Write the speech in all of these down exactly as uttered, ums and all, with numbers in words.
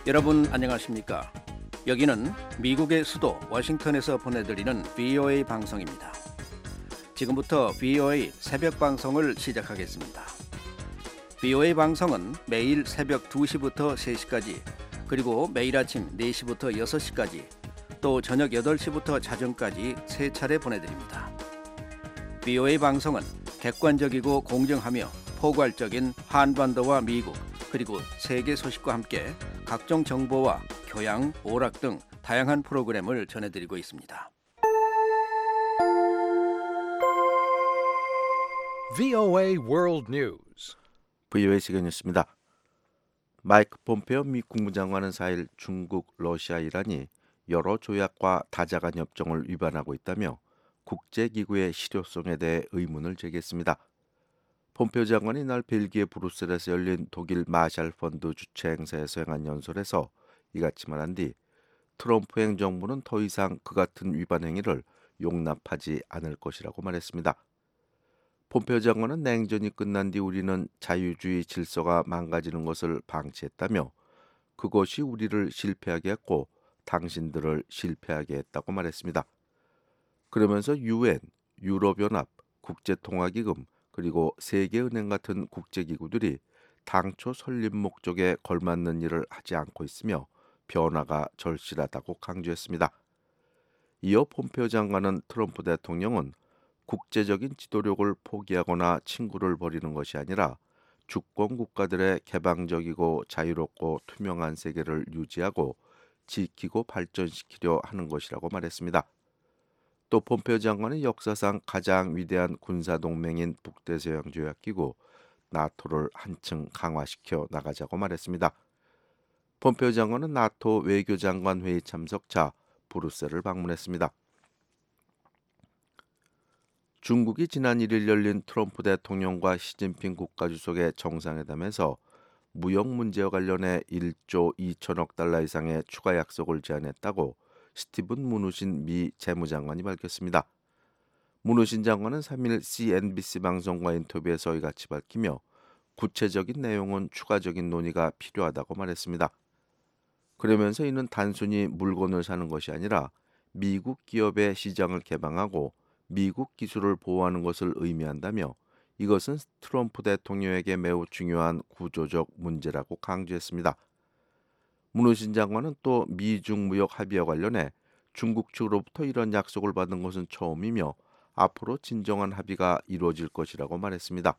여러분 안녕하십니까? 여기는 미국의 수도 워싱턴에서 보내드리는 브이오에이 방송입니다. 지금부터 브이오에이 새벽 방송을 시작하겠습니다. 브이오에이 방송은 매일 새벽 두 시부터 세 시까지, 그리고 매일 아침 네 시부터 여섯 시까지, 또 저녁 여덟 시부터 자정까지 세 차례 보내드립니다. 브이오에이 방송은 객관적이고 공정하며 포괄적인 한반도와 미국, 그리고 세계 소식과 함께 각종 정보와 교양, 오락 등 다양한 프로그램을 전해드리고 있습니다. 브이오에이 World News. 브이오에이 시간 뉴스입니다. 마이크 폼페오 미 국무장관은 사 일 중국, 러시아, 이란이 여러 조약과 다자간 협정을 위반하고 있다며 국제기구의 실효성에 대해 의문을 제기했습니다. 폼페오 장관이 이날 벨기에 브뤼셀에서 열린 독일 마샬 펀드 주최 행사에서 행한 연설에서 이같이 말한 뒤 트럼프 행정부는 더 이상 그 같은 위반 행위를 용납하지 않을 것이라고 말했습니다. 폼페오 장관은 냉전이 끝난 뒤 우리는 자유주의 질서가 망가지는 것을 방치했다며 그것이 우리를 실패하게 했고 당신들을 실패하게 했다고 말했습니다. 그러면서 유엔, 유럽연합, 국제통화기금, 그리고 세계은행 같은 국제기구들이 당초 설립 목적에 걸맞는 일을 하지 않고 있으며 변화가 절실하다고 강조했습니다. 이어 폼페오 장관은 트럼프 대통령은 국제적인 지도력을 포기하거나 친구를 버리는 것이 아니라 주권 국가들의 개방적이고 자유롭고 투명한 세계를 유지하고 지키고 발전시키려 하는 것이라고 말했습니다. 또 폼페오 장관은 역사상 가장 위대한 군사동맹인 북대서양조약기구 나토를 한층 강화시켜 나가자고 말했습니다. 폼페오 장관은 나토 외교장관 회의 참석차 브뤼셀을 방문했습니다. 중국이 지난 일 일 열린 트럼프 대통령과 시진핑 국가주석의 정상회담에서 무역 문제와 관련해 일조 이천억 달러 이상의 추가 약속을 제안했다고 스티븐 무누신 미 재무장관이 밝혔습니다. 무누신 장관은 삼 일 씨엔비씨 방송과 인터뷰에서 이같이 밝히며 구체적인 내용은 추가적인 논의가 필요하다고 말했습니다. 그러면서 이는 단순히 물건을 사는 것이 아니라 미국 기업의 시장을 개방하고 미국 기술을 보호하는 것을 의미한다며 이것은 트럼프 대통령에게 매우 중요한 구조적 문제라고 강조했습니다. 무누신 장관은 또 미중 무역 합의와 관련해 중국 측으로부터 이런 약속을 받은 것은 처음이며 앞으로 진정한 합의가 이루어질 것이라고 말했습니다.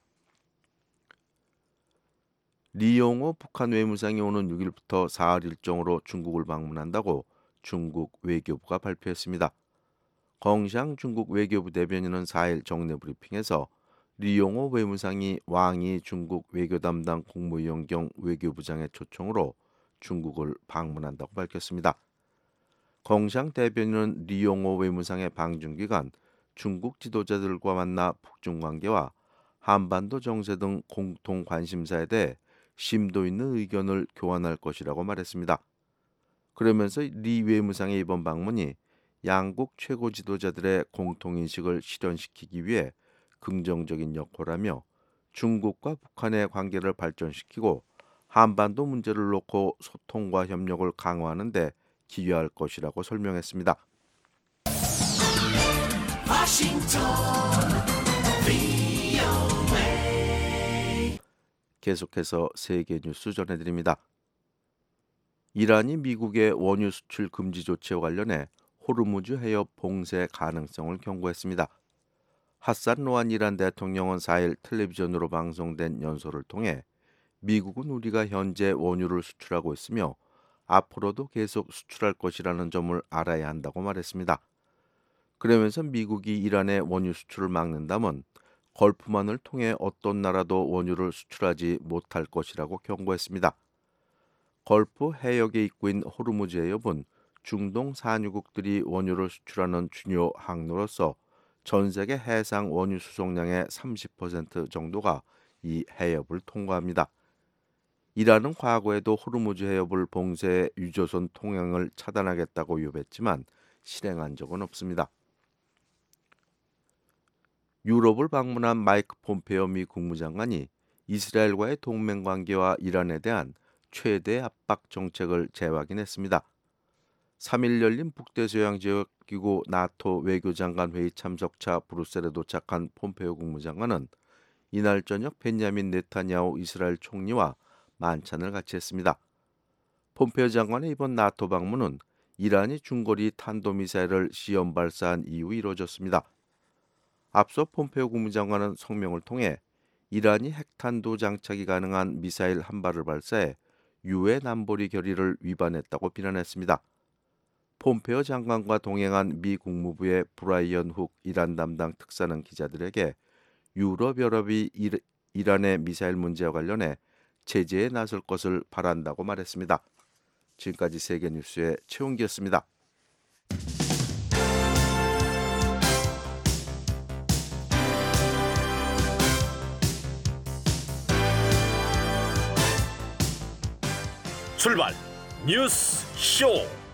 리용호 북한 외무상이 오는 육 일부터 사흘 일정으로 중국을 방문한다고 중국 외교부가 발표했습니다. 껑샹 중국 외교부 대변인은 사 일 정례 브리핑에서 리용호 외무상이 왕이 중국 외교 담당 국무위원 겸 외교부장의 초청으로 중국을 방문한다고 밝혔습니다. 껑샹 대변인은 리용호 외무상의 방중 기간 중국 지도자들과 만나 북중 관계와 한반도 정세 등 공통 관심사에 대해 심도 있는 의견을 교환할 것이라고 말했습니다. 그러면서 리 외무상의 이번 방문이 양국 최고 지도자들의 공통인식을 실현시키기 위해 긍정적인 역할하며 중국과 북한의 관계를 발전시키고 한반도 문제를 놓고 소통과 협력을 강화하는 데 기여할 것이라고 설명했습니다. 계속해서 세계 뉴스 전해드립니다. 이란이 미국의 원유 수출 금지 조치와 관련해 호르무즈 해협 봉쇄 가능성을 경고했습니다. 하산 로한 이란 대통령은 사 일 텔레비전으로 방송된 연설을 통해 미국은 우리가 현재 원유를 수출하고 있으며 앞으로도 계속 수출할 것이라는 점을 알아야 한다고 말했습니다. 그러면서 미국이 이란의 원유 수출을 막는다면 걸프만을 통해 어떤 나라도 원유를 수출하지 못할 것이라고 경고했습니다. 걸프 해역의 입구인 호르무즈 해협은 중동 산유국들이 원유를 수출하는 중요 항로로서 전 세계 해상 원유 수송량의 삼십 퍼센트 정도가 이 해협을 통과합니다. 이란은 과거에도 호르무즈 해협을 봉쇄해 유조선 통행을 차단하겠다고 요구했지만 실행한 적은 없습니다. 유럽을 방문한 마이크 폼페오 미 국무장관이 이스라엘과의 동맹 관계와 이란에 대한 최대 압박 정책을 재확인했습니다. 삼 일 열린 북대서양지역기구 나토 외교장관 회의 참석차 브뤼셀에 도착한 폼페이오 국무장관은 이날 저녁 벤야민 네타냐후 이스라엘 총리와 만찬을 같이 했습니다. 폼페이오 장관의 이번 나토 방문은 이란이 중거리 탄도미사일을 시험 발사한 이후 이루어졌습니다. 앞서 폼페이오 국무장관은 성명을 통해 이란이 핵탄도 장착이 가능한 미사일 한 발을 발사해 유해 남불이 결의를 위반했다고 비난했습니다. 폼페이오 장관과 동행한 미 국무부의 브라이언 훅 이란 담당 특사는 기자들에게 유럽연합이 이란의 미사일 문제와 관련해 제재에 나설 것을 바란다고 말했습니다. 지금까지 세계뉴스의 최홍기였습니다. 출발 뉴스 쇼.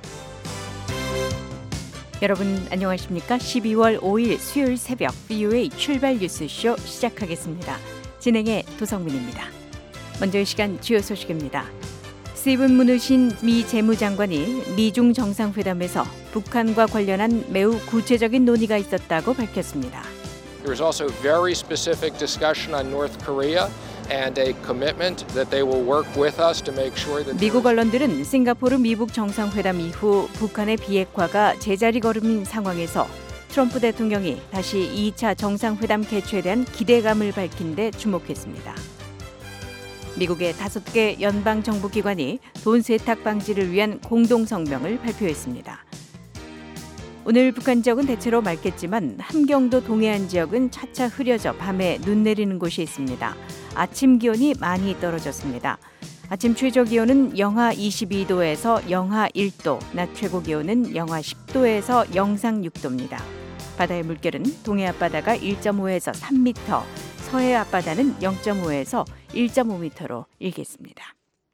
여러분 안녕하십니까? 십이월 오일 수요일 새벽 브이오에이 출발 뉴스쇼 시작하겠습니다. 진행의 도성민입니다. 먼저 이 시간 주요 소식입니다. 스티븐 무누신 미 재무장관이 미중 정상회담에서 북한과 관련한 매우 구체적인 논의가 있었다고 밝혔습니다. There was also very specific discussion on North Korea and a commitment that they will work with us to make sure that 미국 언론들은 싱가포르 미북 정상회담 이후 북한의 비핵화가 제자리 걸음인 상황에서 트럼프 대통령이 다시 이 차 정상회담 개최에 대한 기대감을 밝힌 데 주목했습니다. 미국의 다섯 개 연방정부기관이 돈 세탁 방지를 위한 공동성명을 발표했습니다. 오늘 북한 지역은 대체로 맑겠지만 함경도 동해안 지역은 차차 흐려져 밤에 눈 내리는 곳이 있습니다. 아침 기온이 많이 떨어졌습니다. 아침 최저 기온은 영하 이십이 도에서 영하 일 도, 낮 최고 기온은 영하 십 도에서 영상 육 도입니다. 바다의 물결은 동해 앞바다가 일 점 오에서 삼 미터, 서해 앞바다는 영 점 오에서 일 점 오 미터로 일겠습니다.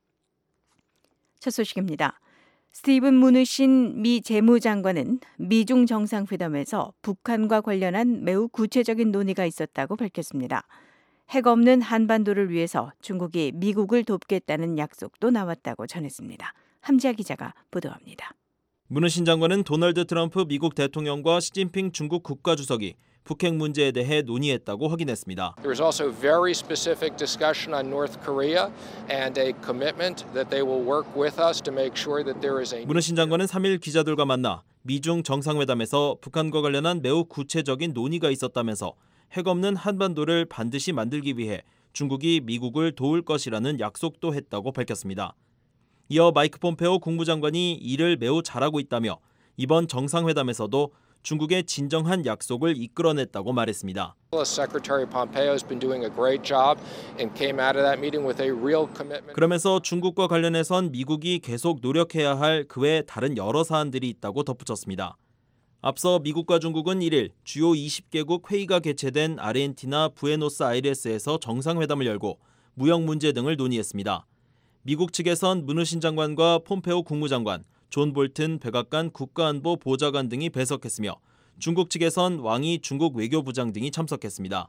첫 소식입니다. 스티븐 무누신 미 재무장관은 미중 정상회담에서 북한과 관련한 매우 구체적인 논의가 있었다고 밝혔습니다. 핵 없는 한반도를 위해서 중국이 미국을 돕겠다는 약속도 나왔다고 전했습니다. 함지아 기자가 보도합니다. 무누신 장관은 도널드 트럼프 미국 대통령과 시진핑 중국 국가주석이 북핵 문제에 대해 논의했다고 확인했습니다. There was also very specific discussion on North Korea and a commitment that they will work with us to make sure that there is a 무누신 장관은 삼 일 기자들과 만나 미중 정상회담에서 북한과 관련한 매우 구체적인 논의가 있었다면서 핵 없는 한반도를 반드시 만들기 위해 중국이 미국을 도울 것이라는 약속도 했다고 밝혔습니다. 이어 마이크 폼페오 국무장관이 일을 매우 잘하고 있다며 이번 정상회담에서도 중국의 진정한 약속을 이끌어냈다고 말했습니다. Secretary Pompeo has been doing a great job and came out of that meeting with a real commitment. 그러면서 중국과 관련해선 미국이 계속 노력해야 할 그 외 다른 여러 사안들이 있다고 덧붙였습니다. 앞서 미국과 중국은 일 일 주요 이십 개국 회의가 개최된 아르헨티나 부에노스아이레스에서 정상회담을 열고 무역 문제 등을 논의했습니다. 미국 측에선 무누신 장관과 폼페오 국무장관, 존 볼튼 백악관 국가안보 보좌관 등이 배석했으며 중국 측에선 왕이 중국 외교부장 등이 참석했습니다.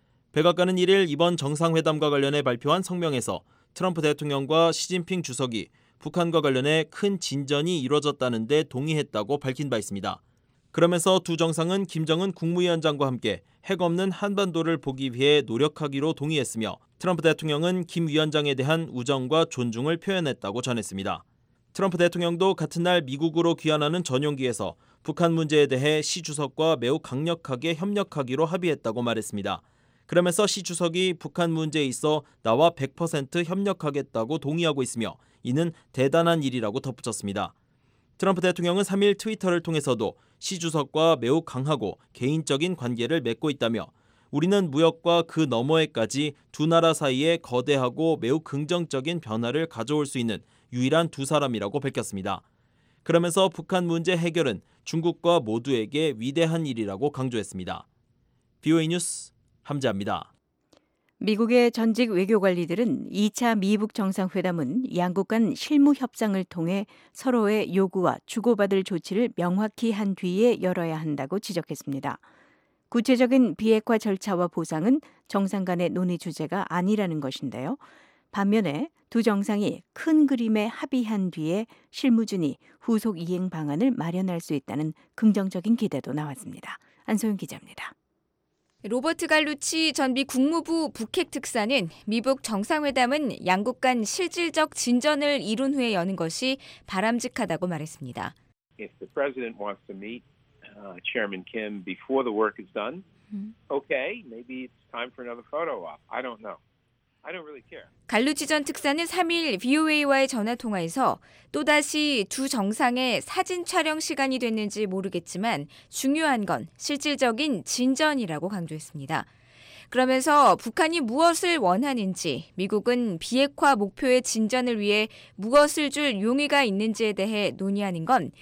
백악관은 일 일 이번 정상회담과 관련해 발표한 성명에서 트럼프 대통령과 시진핑 주석이 북한과 관련해 큰 진전이 이루어졌다는 데 동의했다고 밝힌 바 있습니다. 그러면서 두 정상은 김정은 국무위원장과 함께 핵 없는 한반도를 보기 위해 노력하기로 동의했으며 트럼프 대통령은 김 위원장에 대한 우정과 존중을 표현했다고 전했습니다. 트럼프 대통령도 같은 날 미국으로 귀환하는 전용기에서 북한 문제에 대해 시 주석과 매우 강력하게 협력하기로 합의했다고 말했습니다. 그러면서 시 주석이 북한 문제에 있어 나와 백 퍼센트 협력하겠다고 동의하고 있으며 이는 대단한 일이라고 덧붙였습니다. 트럼프 대통령은 삼 일 트위터를 통해서도 시 주석과 매우 강하고 개인적인 관계를 맺고 있다며 우리는 무역과 그 너머에까지 두 나라 사이에 거대하고 매우 긍정적인 변화를 가져올 수 있는 유일한 두 사람이라고 밝혔습니다. 그러면서 북한 문제 해결은 중국과 모두에게 위대한 일이라고 강조했습니다. 브이오에이 뉴스 함지아입니다. 미국의 전직 외교관리들은 이 차 미북 정상회담은 양국 간 실무 협상을 통해 서로의 요구와 주고받을 조치를 명확히 한 뒤에 열어야 한다고 지적했습니다. 구체적인 비핵화 절차와 보상은 정상 간의 논의 주제가 아니라는 것인데요. 반면에 두 정상이 큰 그림에 합의한 뒤에 실무준이 후속 이행 방안을 마련할 수 있다는 긍정적인 기대도 나왔습니다. 안소영 기자입니다. 로버트 갈루치 전 미 국무부 북핵 특사는 미북 정상회담은 양국 간 실질적 진전을 이룬 후에 여는 것이 바람직하다고 말했습니다. If the president wants to meet uh, Chairman Kim before the work is done, okay, maybe it's time for another photo op. I don't know. I don't really care. 갈루치 전 특사는 삼 일 브이오에이와의 전화통화에서 또다시 두 정상의 사진 촬영 시간이 됐는지 모르겠지만 중요한 건 실질적인 진전이라고 강조했습니다. 그러면서 북한이 무엇을 원하는지, 미국은 비핵화 목표의 진전을 위해 무엇을 줄 용의가 있는지에 대해 논의하는 건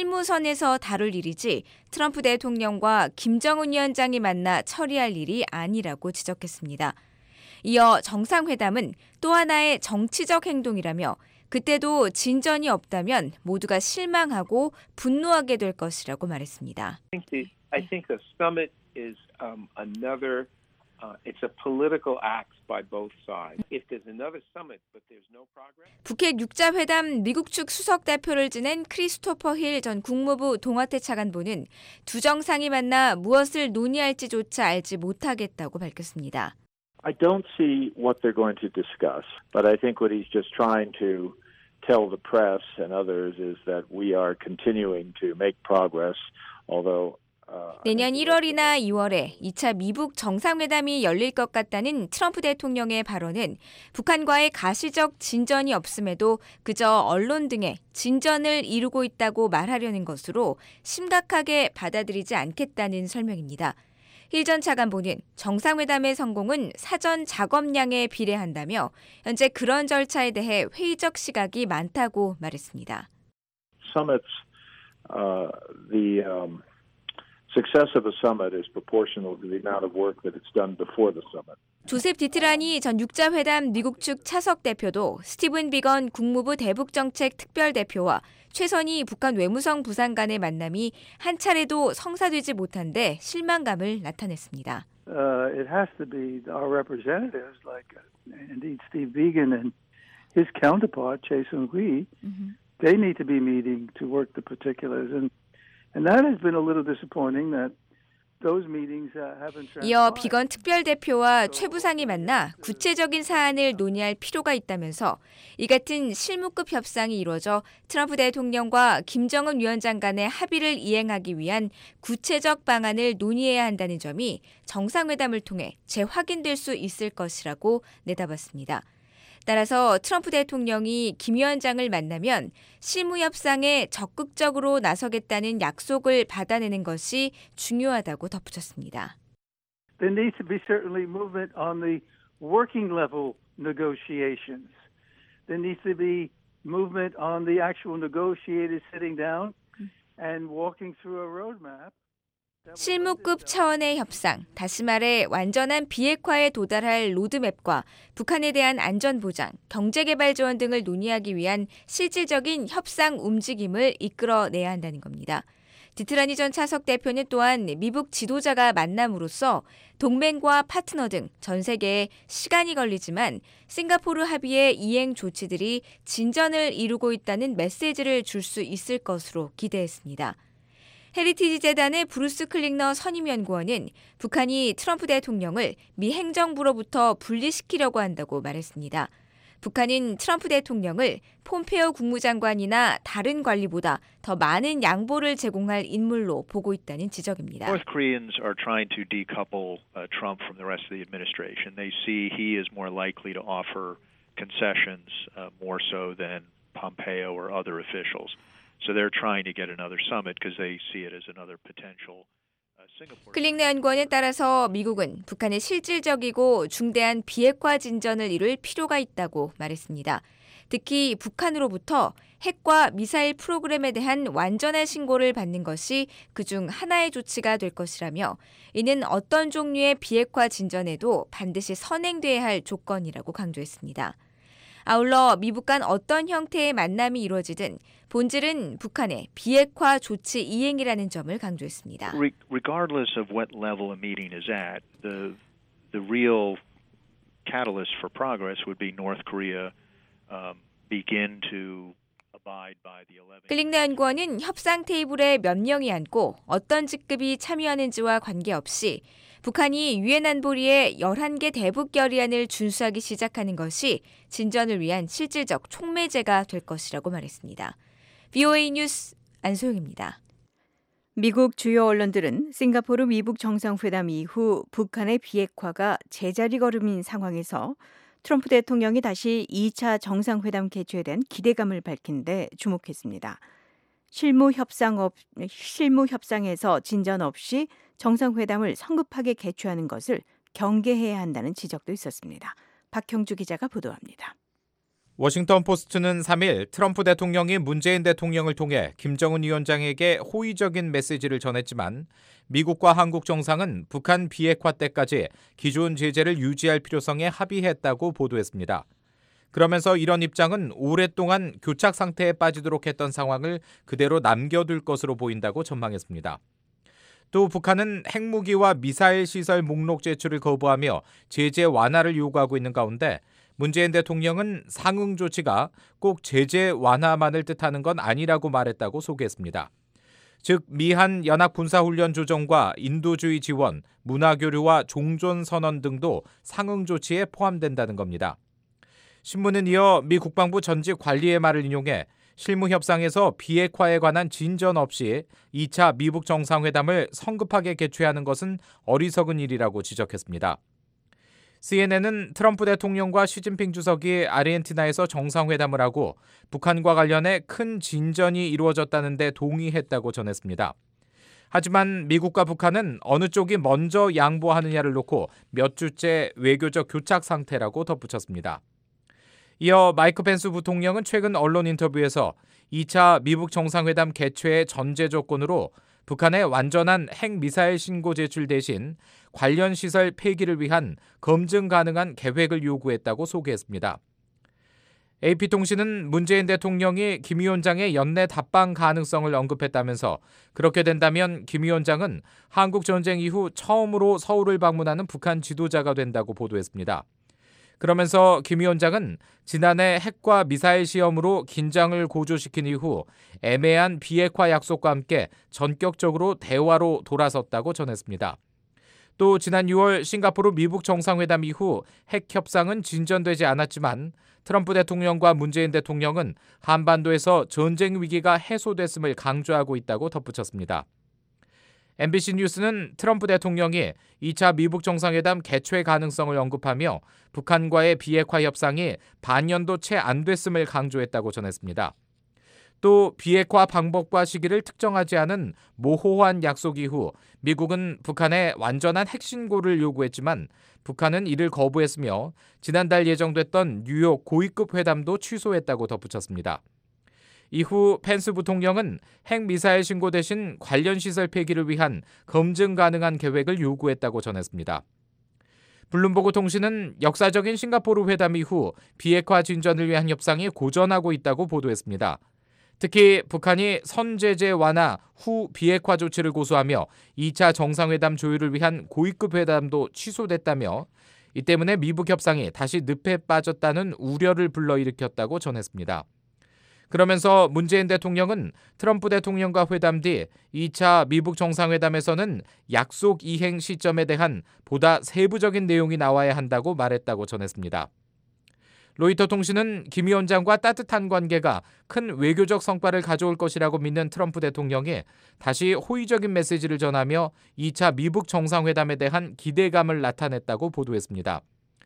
실무선에서 다룰 일이지 트럼프 대통령과 김정은 위원장이 만나 처리할 일이 아니라고 지적했습니다. 이어 정상회담은 또 하나의 정치적 행동이라며 그때도 진전이 없다면 모두가 실망하고 분노하게 될 것이라고 말했습니다. I think the, I think the summit is um, another, uh, it's a political act by both sides. If there's another summit but there's no progress. 북핵 육자회담 미국 측 수석 대표를 지낸 크리스토퍼 힐 전 국무부 동아태 차관보는 두 정상이 만나 무엇을 논의할지조차 알지 못하겠다고 밝혔습니다. I don't see what they're going to discuss, but I think what he's just trying to tell the press and others is that we are continuing to make progress, although 내년 일월이나 이월에 이 차 미북 정상회담이 열릴 것 같다는 트럼프 대통령의 발언은 북한과의 가시적 진전이 없음에도 그저 언론 등의 진전을 이루고 있다고 말하려는 것으로 심각하게 받아들이지 않겠다는 설명입니다. 힐 전 차관보는 정상회담의 성공은 사전 작업량에 비례한다며 현재 그런 절차에 대해 회의적 시각이 많다고 말했습니다. Summits, uh, the um, success of a summit is proportional to the amount of work that it's done before the summit. 조셉 디트라니 전 육자회담 미국 측 차석 대표도 스티븐 비건 국무부 대북정책 특별대표와 최선희 북한 외무성 부상 간의 만남이 한 차례도 성사되지 못한 데 실망감을 나타냈습니다. Uh, it has to be our representatives, like uh, indeed Steve Biegun and his counterpart Choi Seung-hui. Mm-hmm. They need to be meeting to work the particulars, and and that has been a little disappointing that. 이어 비건 특별대표와 최 부상이 만나 구체적인 사안을 논의할 필요가 있다면서 이 같은 실무급 협상이 이루어져 트럼프 대통령과 김정은 위원장 간의 합의를 이행하기 위한 구체적 방안을 논의해야 한다는 점이 정상회담을 통해 재확인될 수 있을 것이라고 내다봤습니다. 따라서 트럼프 대통령이 김 위원장을 만나면 실무협상에 적극적으로 나서겠다는 약속을 받아내는 것이 중요하다고 덧붙였습니다. There needs to be certainly movement on the working level negotiations. There needs to be movement on the actual negotiators sitting down and walking through a roadmap. 실무급 차원의 협상, 다시 말해 완전한 비핵화에 도달할 로드맵과 북한에 대한 안전보장, 경제개발 지원 등을 논의하기 위한 실질적인 협상 움직임을 이끌어내야 한다는 겁니다. 디트라니 전 차석 대표는 또한 미북 지도자가 만남으로써 동맹과 파트너 등 전 세계에 시간이 걸리지만 싱가포르 합의의 이행 조치들이 진전을 이루고 있다는 메시지를 줄 수 있을 것으로 기대했습니다. 헤리티지 재단의 브루스 클링너 선임연구원은 북한이 트럼프 대통령을 미 행정부로부터 분리시키려고 한다고 말했습니다. 북한은 트럼프 대통령을 폼페오 국무장관이나 다른 관리보다 더 많은 양보를 제공할 인물로 보고 있다는 지적입니다. North Koreans are trying to decouple uh, Trump from the rest of the administration. They see he is more likely to offer concessions uh, more so than Pompeo or other officials. So they're trying to get another summit because they see it as another potential Singapore. 클링너 연구원에 따라서 미국은 북한의 실질적이고 중대한 비핵화 진전을 이룰 필요가 있다고 말했습니다. 특히 북한으로부터 핵과 미사일 프로그램에 대한 완전한 신고를 받는 것이 그중 하나의 조치가 될 것이라며 이는 어떤 종류의 비핵화 진전에도 반드시 선행돼야 할 조건이라고 강조했습니다. 아울러 미북 간 어떤 형태의 만남이 이루어지든 본질은 북한의 비핵화 조치 이행이라는 점을 강조했습니다. Regardless of what level a meeting is at, the the real catalyst for progress would be North Korea um, begin to 클링나 연구원은 협상 테이블에 몇 명이 앉고 어떤 직급이 참여하는지와 관계없이 북한이 유엔 안보리의 열한 개 대북 결의안을 준수하기 시작하는 것이 진전을 위한 실질적 촉매제가 될 것이라고 말했습니다. 브이오에이 뉴스 안소영입니다. 미국 주요 언론들은 싱가포르 미북 정상회담 이후 북한의 비핵화가 제자리 걸음인 상황에서 트럼프 대통령이 다시 이 차 정상회담 개최에 대한 기대감을 밝힌 데 주목했습니다. 실무 협상 없, 실무 협상에서 진전 없이 정상회담을 성급하게 개최하는 것을 경계해야 한다는 지적도 있었습니다. 박형주 기자가 보도합니다. 워싱턴 포스트는 삼 일 트럼프 대통령이 문재인 대통령을 통해 김정은 위원장에게 호의적인 메시지를 전했지만 미국과 한국 정상은 북한 비핵화 때까지 기존 제재를 유지할 필요성에 합의했다고 보도했습니다. 그러면서 이런 입장은 오랫동안 교착 상태에 빠지도록 했던 상황을 그대로 남겨둘 것으로 보인다고 전망했습니다. 또 북한은 핵무기와 미사일 시설 목록 제출을 거부하며 제재 완화를 요구하고 있는 가운데 문재인 대통령은 상응 조치가 꼭 제재 완화만을 뜻하는 건 아니라고 말했다고 소개했습니다. 즉 미한 연합군사훈련 조정과 인도주의 지원, 문화교류와 종전선언 등도 상응 조치에 포함된다는 겁니다. 신문은 이어 미 국방부 전직 관리의 말을 인용해 실무 협상에서 비핵화에 관한 진전 없이 이 차 미북 정상회담을 성급하게 개최하는 것은 어리석은 일이라고 지적했습니다. 씨엔엔은 트럼프 대통령과 시진핑 주석이 아르헨티나에서 정상회담을 하고 북한과 관련해 큰 진전이 이루어졌다는 데 동의했다고 전했습니다. 하지만 미국과 북한은 어느 쪽이 먼저 양보하느냐를 놓고 몇 주째 외교적 교착 상태라고 덧붙였습니다. 이어 마이크 펜스 부통령은 최근 언론 인터뷰에서 이 차 미북 정상회담 개최의 전제 조건으로 북한의 완전한 핵미사일 신고 제출 대신 관련 시설 폐기를 위한 검증 가능한 계획을 요구했다고 소개했습니다. 에이피통신은 문재인 대통령이 김 위원장의 연내 답방 가능성을 언급했다면서 그렇게 된다면 김 위원장은 한국 전쟁 이후 처음으로 서울을 방문하는 북한 지도자가 된다고 보도했습니다. 그러면서 김 위원장은 지난해 핵과 미사일 시험으로 긴장을 고조시킨 이후 애매한 비핵화 약속과 함께 전격적으로 대화로 돌아섰다고 전했습니다. 또 지난 유월 싱가포르 미북 정상회담 이후 핵 협상은 진전되지 않았지만 트럼프 대통령과 문재인 대통령은 한반도에서 전쟁 위기가 해소됐음을 강조하고 있다고 덧붙였습니다. 엠비씨 뉴스는 트럼프 대통령이 이 차 미북 정상회담 개최 가능성을 언급하며 북한과의 비핵화 협상이 반년도 채 안 됐음을 강조했다고 전했습니다. 또 비핵화 방법과 시기를 특정하지 않은 모호한 약속 이후 미국은 북한에 완전한 핵신고를 요구했지만 북한은 이를 거부했으며 지난달 예정됐던 뉴욕 고위급 회담도 취소했다고 덧붙였습니다. 이후 펜스 부통령은 핵미사일 신고 대신 관련 시설 폐기를 위한 검증 가능한 계획을 요구했다고 전했습니다. 블룸버그 통신은 역사적인 싱가포르 회담 이후 비핵화 진전을 위한 협상이 고전하고 있다고 보도했습니다. 특히 북한이 선제재 완화 후 비핵화 조치를 고수하며 이 차 정상회담 조율을 위한 고위급 회담도 취소됐다며 이 때문에 미북 협상이 다시 늪에 빠졌다는 우려를 불러일으켰다고 전했습니다. 그러면서 문재인 대통령은 트럼프 대통령과 회담 뒤 이 차 미북 정상회담에서는 약속 이행 시점에 대한 보다 세부적인 내용이 나와야 한다고 말했다고 전했습니다. 로이터 통신은 김 위원장과 따뜻한 관계가 큰 외교적 성과를 가져올 것이라고 믿는 트럼프 대통령이 다시 호의적인 메시지를 전하며 이 차 미북 정상회담에 대한 기대감을 나타냈다고 보도했습니다.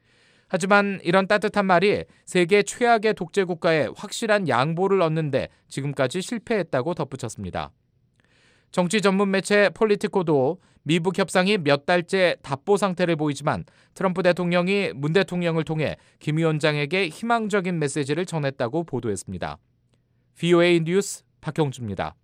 하지만 이런 따뜻한 말이 세계 최악의 독재 국가에 확실한 양보를 얻는데 지금까지 실패했다고 덧붙였습니다. 정치 전문 매체 폴리티코도 미북 협상이 몇 달째 답보 상태를 보이지만 트럼프 대통령이 문 대통령을 통해 김 위원장에게 희망적인 메시지를 전했다고 보도했습니다. 브이오에이 뉴스 박형주입니다.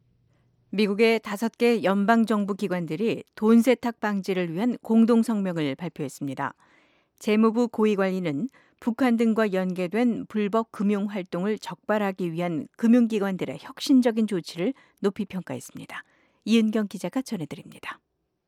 미국의 다섯 개 연방정부 기관들이 돈 세탁 방지를 위한 공동성명을 발표했습니다. 재무부 고위관리는 북한 등과 연계된 불법 금융활동을 적발하기 위한 금융기관들의 혁신적인 조치를 높이 평가했습니다. 이은경 기자가 전해드립니다.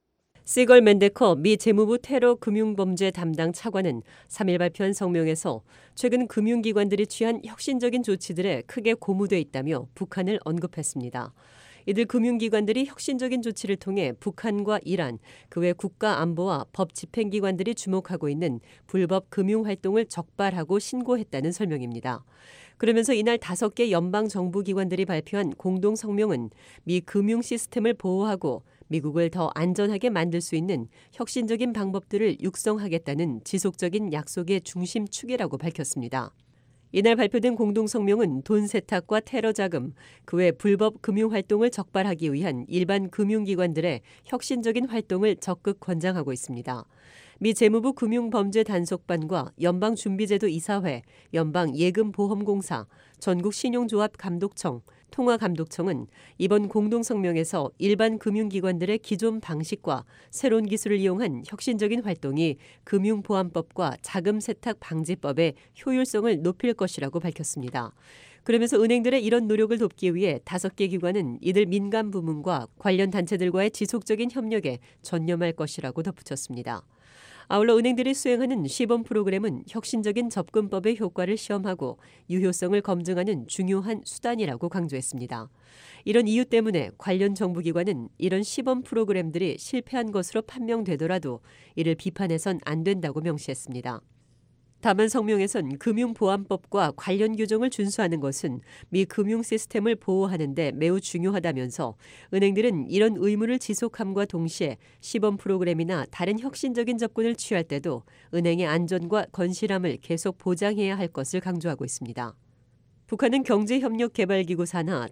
시걸 맨데커 미 재무부 테러 금융범죄 담당 차관은 삼 일 발표한 성명에서 최근 금융기관들이 취한 혁신적인 조치들에 크게 고무돼 있다며 북한을 언급했습니다. 이들 금융기관들이 혁신적인 조치를 통해 북한과 이란, 그 외 국가안보와 법 집행기관들이 주목하고 있는 불법 금융활동을 적발하고 신고했다는 설명입니다. 그러면서 이날 다섯 개 연방정부기관들이 발표한 공동성명은 미 금융 시스템을 보호하고 미국을 더 안전하게 만들 수 있는 혁신적인 방법들을 육성하겠다는 지속적인 약속의 중심축이라고 밝혔습니다. 이날 발표된 공동성명은 돈 세탁과 테러 자금, 그 외 불법 금융활동을 적발하기 위한 일반 금융기관들의 혁신적인 활동을 적극 권장하고 있습니다. 미 재무부 금융범죄단속반과 연방준비제도 이사회, 연방예금보험공사, 전국신용조합감독청, 통화감독청은 이번 공동성명에서 일반 금융기관들의 기존 방식과 새로운 기술을 이용한 혁신적인 활동이 금융보안법과 자금세탁방지법의 효율성을 높일 것이라고 밝혔습니다. 그러면서 은행들의 이런 노력을 돕기 위해 다섯 개 기관은 이들 민간 부문과 관련 단체들과의 지속적인 협력에 전념할 것이라고 덧붙였습니다. 아울러 은행들이 수행하는 시범 프로그램은 혁신적인 접근법의 효과를 시험하고 유효성을 검증하는 중요한 수단이라고 강조했습니다. 이런 이유 때문에 관련 정부기관은 이런 시범 프로그램들이 실패한 것으로 판명되더라도 이를 비판해선 안 된다고 명시했습니다. 다만 성명에선 금융보안법과 관련 규정을 준수하는 것은 미 금융 시스템을 보호하는 데 매우 중요하다면서 은행들은 이런 의무를 지속함과 동시에 시범 프로그램이나 다른 혁신적인 접근을 취할 때도 은행의 안전과 건실함을 계속 보장해야 할 것을 강조하고 있습니다. 북한은 경제협력개발기구 산하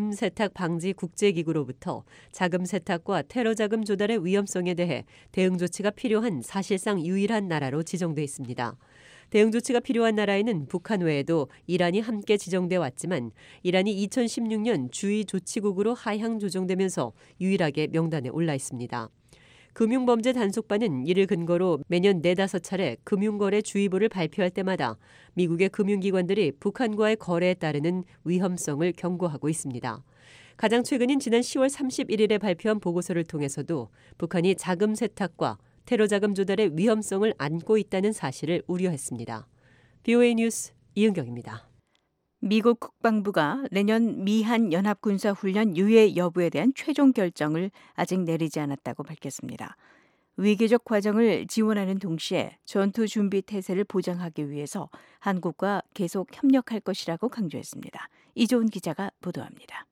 자금세탁방지국제기구로부터 자금세탁과 테러자금 조달의 위험성에 대해 대응 조치가 필요한 사실상 유일한 나라로 지정돼 있습니다. 대응 조치가 필요한 나라에는 북한 외에도 이란이 함께 지정돼 왔지만 이란이 이천십육 년 주의 조치국으로 하향 조정되면서 유일하게 명단에 올라 있습니다. 금융범죄 단속반은 이를 근거로 매년 네다섯 차례 금융거래 주의보를 발표할 때마다 미국의 금융기관들이 북한과의 거래에 따르는 위험성을 경고하고 있습니다. 가장 최근인 지난 시월 삼십일일에 발표한 보고서를 통해서도 북한이 자금 세탁과 테러 자금 조달의 위험성을 안고 있다는 사실을 우려했습니다. 비오에이 뉴스 이은경입니다. 미국 국방부가 내년 미한 연합군사훈련 유예 여부에 대한 최종 결정을 아직 내리지 않았다고 밝혔습니다. 위기적 과정을 지원하는 동시에 전투 준비 태세를 보장하기 위해서 한국과 계속 협력할 것이라고 강조했습니다. 이조은 기자가 보도합니다.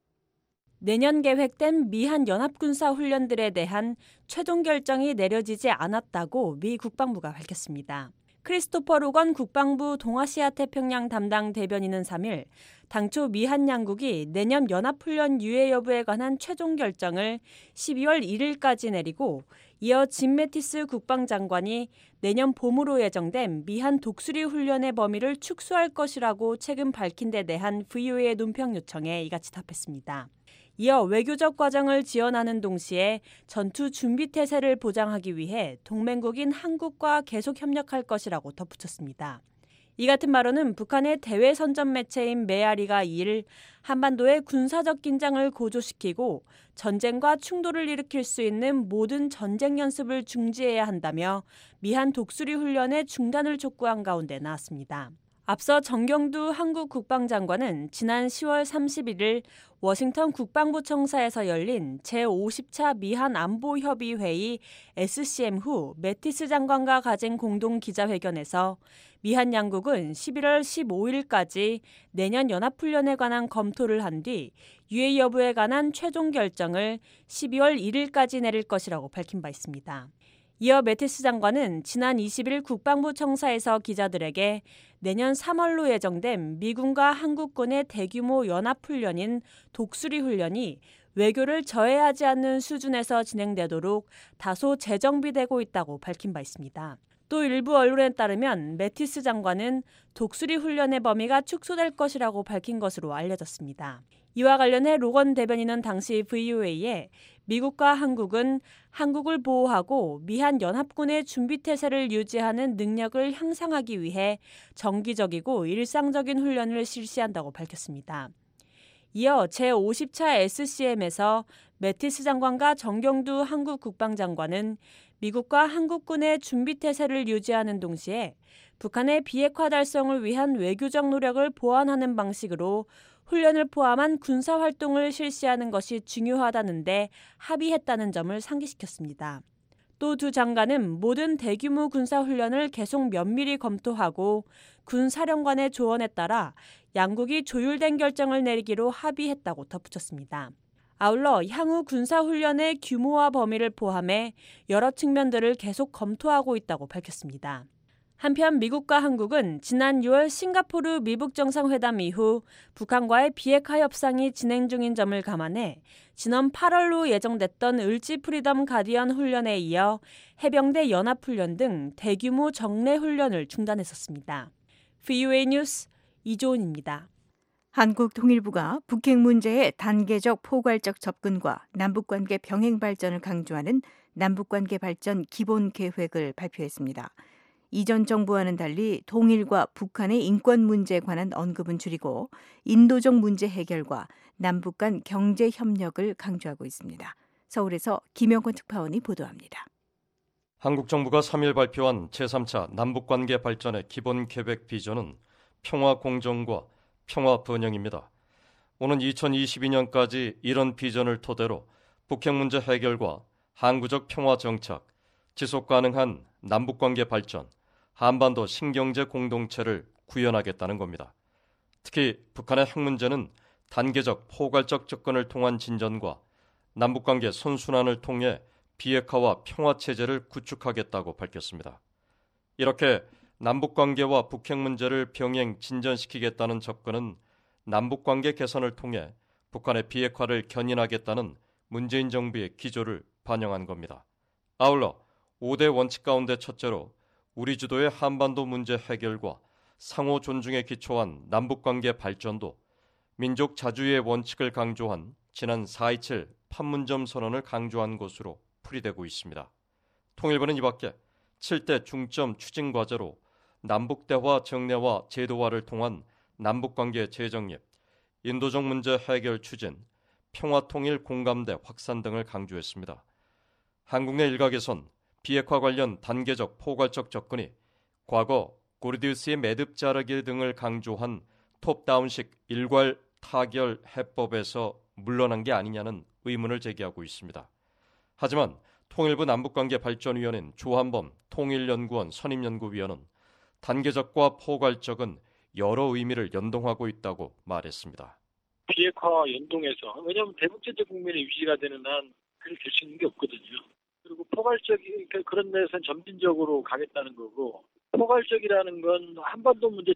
내년 계획된 미한 연합군사훈련들에 대한 최종 결정이 내려지지 않았다고 미 국방부가 밝혔습니다. 크리스토퍼 로건 국방부 동아시아 태평양 담당 대변인은 삼 일 당초 미한 양국이 내년 연합훈련 유예 여부에 관한 최종 결정을 십이월 일일까지 내리고 이어 짐 매티스 국방장관이 내년 봄으로 예정된 미한 독수리 훈련의 범위를 축소할 것이라고 최근 밝힌 데 대한 브이오에이의 논평 요청에 이같이 답했습니다. 이어 외교적 과정을 지원하는 동시에 전투 준비 태세를 보장하기 위해 동맹국인 한국과 계속 협력할 것이라고 덧붙였습니다. 이 같은 발언은 북한의 대외 선전 매체인 메아리가 이 일 한반도의 군사적 긴장을 고조시키고 전쟁과 충돌을 일으킬 수 있는 모든 전쟁 연습을 중지해야 한다며 미한 독수리 훈련의 중단을 촉구한 가운데 나왔습니다. 앞서 정경두 한국 국방장관은 지난 시월 삼십일일 워싱턴 국방부 청사에서 열린 제오십 차 미한 안보협의회의 에스씨엠 후 매티스 장관과 가진 공동 기자회견에서 미한 양국은 십일월 십오일까지 내년 연합훈련에 관한 검토를 한 뒤 유예 여부에 관한 최종 결정을 십이월 일일까지 내릴 것이라고 밝힌 바 있습니다. 이어 매티스 장관은 지난 이십일 국방부 청사에서 기자들에게 내년 삼월로 예정된 미군과 한국군의 대규모 연합훈련인 독수리 훈련이 외교를 저해하지 않는 수준에서 진행되도록 다소 재정비되고 있다고 밝힌 바 있습니다. 또 일부 언론에 따르면 매티스 장관은 독수리 훈련의 범위가 축소될 것이라고 밝힌 것으로 알려졌습니다. 이와 관련해 로건 대변인은 당시 브이오에이에 미국과 한국은 한국을 보호하고 미한 연합군의 준비태세를 유지하는 능력을 향상하기 위해 정기적이고 일상적인 훈련을 실시한다고 밝혔습니다. 이어 제오십 차 에스씨엠에서 매티스 장관과 정경두 한국 국방장관은 미국과 한국군의 준비태세를 유지하는 동시에 북한의 비핵화 달성을 위한 외교적 노력을 보완하는 방식으로 훈련을 포함한 군사활동을 실시하는 것이 중요하다는데 합의했다는 점을 상기시켰습니다. 또 두 장관은 모든 대규모 군사훈련을 계속 면밀히 검토하고 군 사령관의 조언에 따라 양국이 조율된 결정을 내리기로 합의했다고 덧붙였습니다. 아울러 향후 군사훈련의 규모와 범위를 포함해 여러 측면들을 계속 검토하고 있다고 밝혔습니다. 한편 미국과 한국은 지난 유월 싱가포르 미북 정상회담 이후 북한과의 비핵화 협상이 진행 중인 점을 감안해 지난 팔월로 예정됐던 을지 프리덤 가디언 훈련에 이어 해병대 연합훈련 등 대규모 정례 훈련을 중단했었습니다. 브이오에이 뉴스 이조은입니다. 한국 통일부가 북핵 문제의 단계적 포괄적 접근과 남북관계 병행 발전을 강조하는 남북관계 발전 기본 계획을 발표했습니다. 이전 정부와는 달리 통일과 북한의 인권 문제에 관한 언급은 줄이고 인도적 문제 해결과 남북 간 경제 협력을 강조하고 있습니다. 서울에서 김영권 특파원이 보도합니다. 한국 정부가 삼 일 발표한 제삼 차 남북관계 발전의 기본 계획 비전은 평화 공정과 평화 번영입니다. 오는 이천이십이 년까지 이런 비전을 토대로 북핵 문제 해결과 항구적 평화 정착, 지속 가능한 남북관계 발전, 한반도 신경제 공동체를 구현하겠다는 겁니다. 특히 북한의 핵 문제는 단계적 포괄적 접근을 통한 진전과 남북관계 선순환을 통해 비핵화와 평화체제를 구축하겠다고 밝혔습니다. 이렇게 남북관계와 북핵 문제를 병행 진전시키겠다는 접근은 남북관계 개선을 통해 북한의 비핵화를 견인하겠다는 문재인 정부의 기조를 반영한 겁니다. 아울러 오 대 원칙 가운데 첫째로 우리 주도의 한반도 문제 해결과 상호 존중에 기초한 남북관계 발전도 민족 자주의 원칙을 강조한 지난 사 이칠 판문점 선언을 강조한 것으로 풀이되고 있습니다. 통일부는 이밖에 칠 대 중점 추진 과제로 남북대화 정례화 제도화를 통한 남북관계 재정립, 인도적 문제 해결 추진, 평화통일 공감대 확산 등을 강조했습니다. 한국 내 일각에선 비핵화 관련 단계적 포괄적 접근이 과거 고르디우스의 매듭 자르기 등을 강조한 톱다운식 일괄 타결 해법에서 물러난 게 아니냐는 의문을 제기하고 있습니다. 하지만 통일부 남북관계 발전위원회인 조한범 통일연구원 선임연구위원은 단계적과 포괄적은 여러 의미를 연동하고 있다고 말했습니다. 비핵화와 연동해서, 왜냐하면 대북제재 국면이 유지가 되는 한 그렇게 될 수 있는 게 없거든요. 그리고 포괄적인 그런 데서는 점진적으로 가겠다는 거고, 포괄적이라는 건 한반도 문제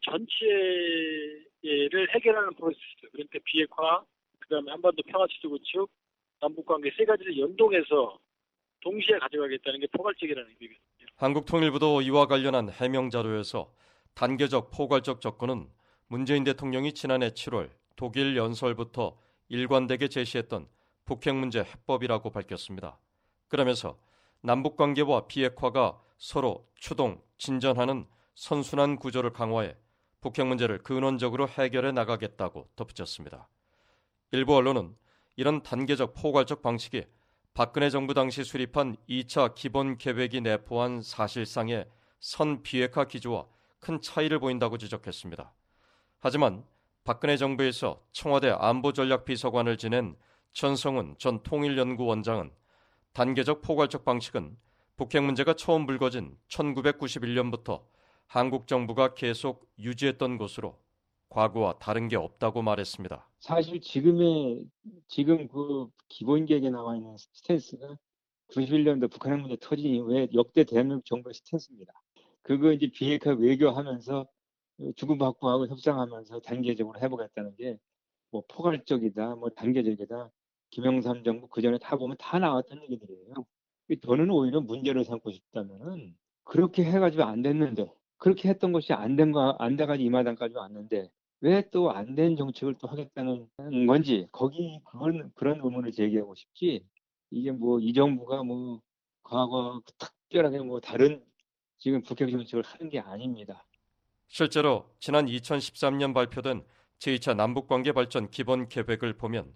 전체를 해결하는 프로세스. 그러니까 비핵화, 그다음에 한반도 평화체제 구축, 남북관계 세 가지를 연동해서 동시에 가져가겠다는 게 포괄적이라는 의미거든요. 한국 통일부도 이와 관련한 해명 자료에서 단계적 포괄적 접근은 문재인 대통령이 지난해 칠월 독일 연설부터 일관되게 제시했던 북핵 문제 해법이라고 밝혔습니다. 그러면서 남북관계와 비핵화가 서로 추동, 진전하는 선순환 구조를 강화해 북핵 문제를 근원적으로 해결해 나가겠다고 덧붙였습니다. 일부 언론은 이런 단계적 포괄적 방식이 박근혜 정부 당시 수립한 이 차 기본 계획이 내포한 사실상의 선비핵화 기조와 큰 차이를 보인다고 지적했습니다. 하지만 박근혜 정부에서 청와대 안보전략비서관을 지낸 전성훈 전 통일연구원장은 단계적 포괄적 방식은 북핵 문제가 처음 불거진 천구백구십일 년부터 한국 정부가 계속 유지했던 것으로 과거와 다른 게 없다고 말했습니다. 사실 지금의 지금 그 기본 계획에 나와 있는 스탠스가 구십일 년도 북한 문제 터진 이후에 역대 대한민국 정부의 스탠스입니다. 그거 이제 비핵화 외교하면서 주고받고하고 협상하면서 단계적으로 해보겠다는 게 뭐 포괄적이다, 뭐 단계적이다. 김영삼 정부 그 전에 다 보면 다 나왔던 얘기들이에요. 저는 오히려 문제를 삼고 싶다면은 그렇게 해가지고 안 됐는데, 그렇게 했던 것이 안 된 거, 안 돼가지고 이 마당까지 왔는데 왜 또 안 된 정책을 또 하겠다는 건지, 거기 그런 그런 의문을 제기하고 싶지. 이게 뭐 이 정부가 뭐 과거 특별하게 뭐 다른 지금 북핵 정책을 하는 게 아닙니다. 실제로 지난 이천십삼 년 발표된 제이 차 남북관계 발전 기본 계획을 보면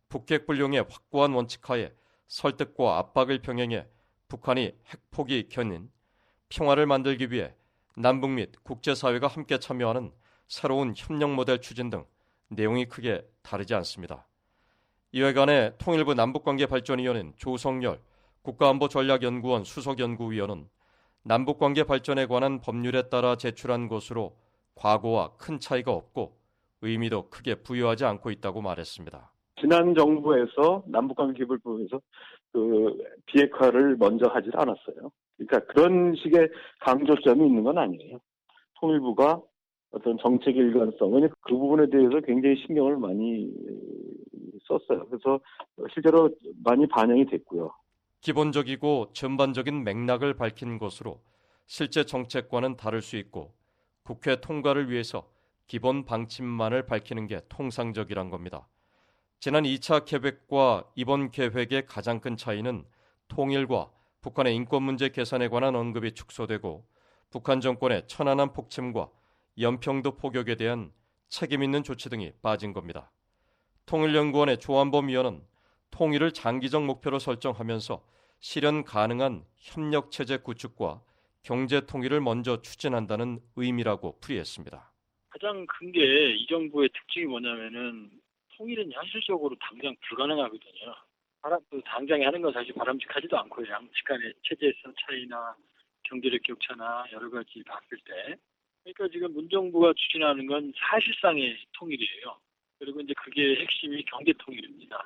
북핵 불용의 확고한 원칙하에 설득과 압박을 병행해 북한이 핵포기 견인, 평화를 만들기 위해 남북 및 국제사회가 함께 참여하는 새로운 협력 모델 추진 등 내용이 크게 다르지 않습니다. 이와 관해 통일부 남북관계발전위원회인 조성열 국가안보전략연구원 수석연구위원은 남북관계 발전에 관한 법률에 따라 제출한 것으로 과거와 큰 차이가 없고 의미도 크게 부여하지 않고 있다고 말했습니다. 지난 정부에서 남북관계 기본법에서 그 비핵화를 먼저 하질 않았어요. 그러니까 그런 식의 강조점이 있는 건 아니에요. 통일부가 어떤 정책의 일관성, 왜냐하면 그 부분에 대해서 굉장히 신경을 많이 썼어요. 그래서 실제로 많이 반영이 됐고요. 기본적이고 전반적인 맥락을 밝힌 것으로 실제 정책과는 다를 수 있고 국회 통과를 위해서 기본 방침만을 밝히는 게 통상적이란 겁니다. 지난 이 차 계획과 이번 계획의 가장 큰 차이는 통일과 북한의 인권 문제 개선에 관한 언급이 축소되고 북한 정권의 천안함 폭침과 연평도 포격에 대한 책임 있는 조치 등이 빠진 겁니다. 통일연구원의 조한범 위원은 통일을 장기적 목표로 설정하면서 실현 가능한 협력체제 구축과 경제 통일을 먼저 추진한다는 의미라고 풀이했습니다. 가장 큰 게 이 정부의 특징이 뭐냐면은 통일은 현실적으로 당장 불가능하거든요. 바람, 당장에 하는 건 사실 바람직하지도 않고요. 양측 간의 체제에서 차이나 경제력 격차나 여러 가지 봤을 때. 그러니까 지금 문정부가 추진하는 건 사실상의 통일이에요. 그리고 이제 그게 핵심이 경제 통일입니다.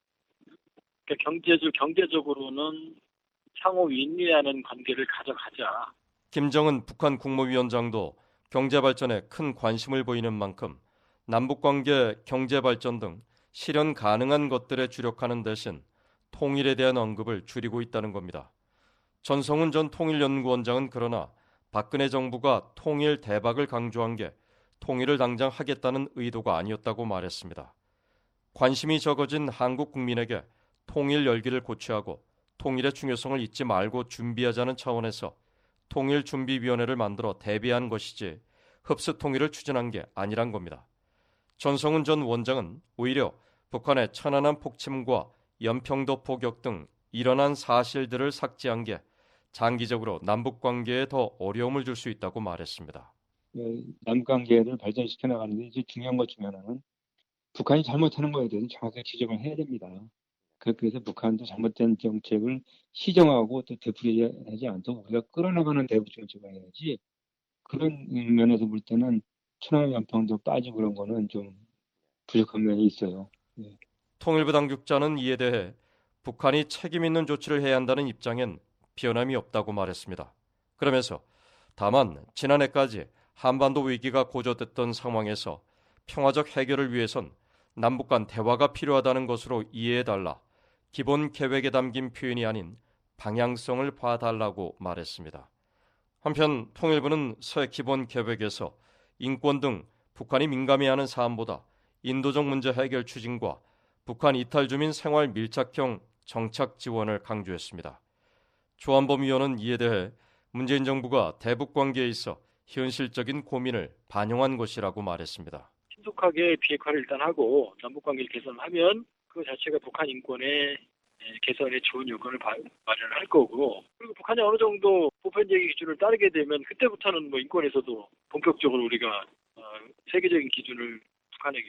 그러니까 경제적, 경제적으로는 상호 윈윈하는 관계를 가져가자. 김정은 북한 국무위원장도 경제발전에 큰 관심을 보이는 만큼 남북관계, 경제발전 등 실현 가능한 것들에 주력하는 대신 통일에 대한 언급을 줄이고 있다는 겁니다. 전성훈 전 통일연구원장은 그러나 박근혜 정부가 통일 대박을 강조한 게 통일을 당장 하겠다는 의도가 아니었다고 말했습니다. 관심이 적어진 한국 국민에게 통일 열기를 고취하고 통일의 중요성을 잊지 말고 준비하자는 차원에서 통일준비위원회를 만들어 대비한 것이지 흡수 통일을 추진한 게 아니란 겁니다. 전성훈 전 원장은 오히려 북한의 천안함 폭침과 연평도 포격 등 일어난 사실들을 삭제한 게 장기적으로 남북관계에 더 어려움을 줄 수 있다고 말했습니다. 남북관계를 발전시켜 나가는데 이제 중요한 것 중에 하나는 북한이 잘못하는 거에 대해서 정확하게 지적을 해야 됩니다. 그래서 북한도 잘못된 정책을 시정하고 또 되풀이하지 않도록 우리가 끌어나가는 대북 정책을 해야지, 그런 면에서 볼 때는 천안 연평도 빠지고 그런 거는 좀 부족한 면이 있어요. 네. 통일부 당국자는 이에 대해 북한이 책임 있는 조치를 해야 한다는 입장엔 변함이 없다고 말했습니다. 그러면서 다만 지난해까지 한반도 위기가 고조됐던 상황에서 평화적 해결을 위해선 남북 간 대화가 필요하다는 것으로 이해해달라, 기본 계획에 담긴 표현이 아닌 방향성을 봐달라고 말했습니다. 한편 통일부는 새 기본 계획에서 인권 등 북한이 민감해하는 사안보다 인도적 문제 해결 추진과 북한 이탈 주민 생활 밀착형 정착 지원을 강조했습니다. 조한범 위원은 이에 대해 문재인 정부가 대북 관계에 있어 현실적인 고민을 반영한 것이라고 말했습니다. 신속하게 비핵화를 일단 하고 남북관계를 개선하면 그 자체가 북한 인권의 개선에 좋은 요건을 마련할 거고, 그리고 북한이 어느 정도 보편적인 기준을 따르게 되면 그때부터는 뭐 인권에서도 본격적으로 우리가 어, 세계적인 기준을 북한에게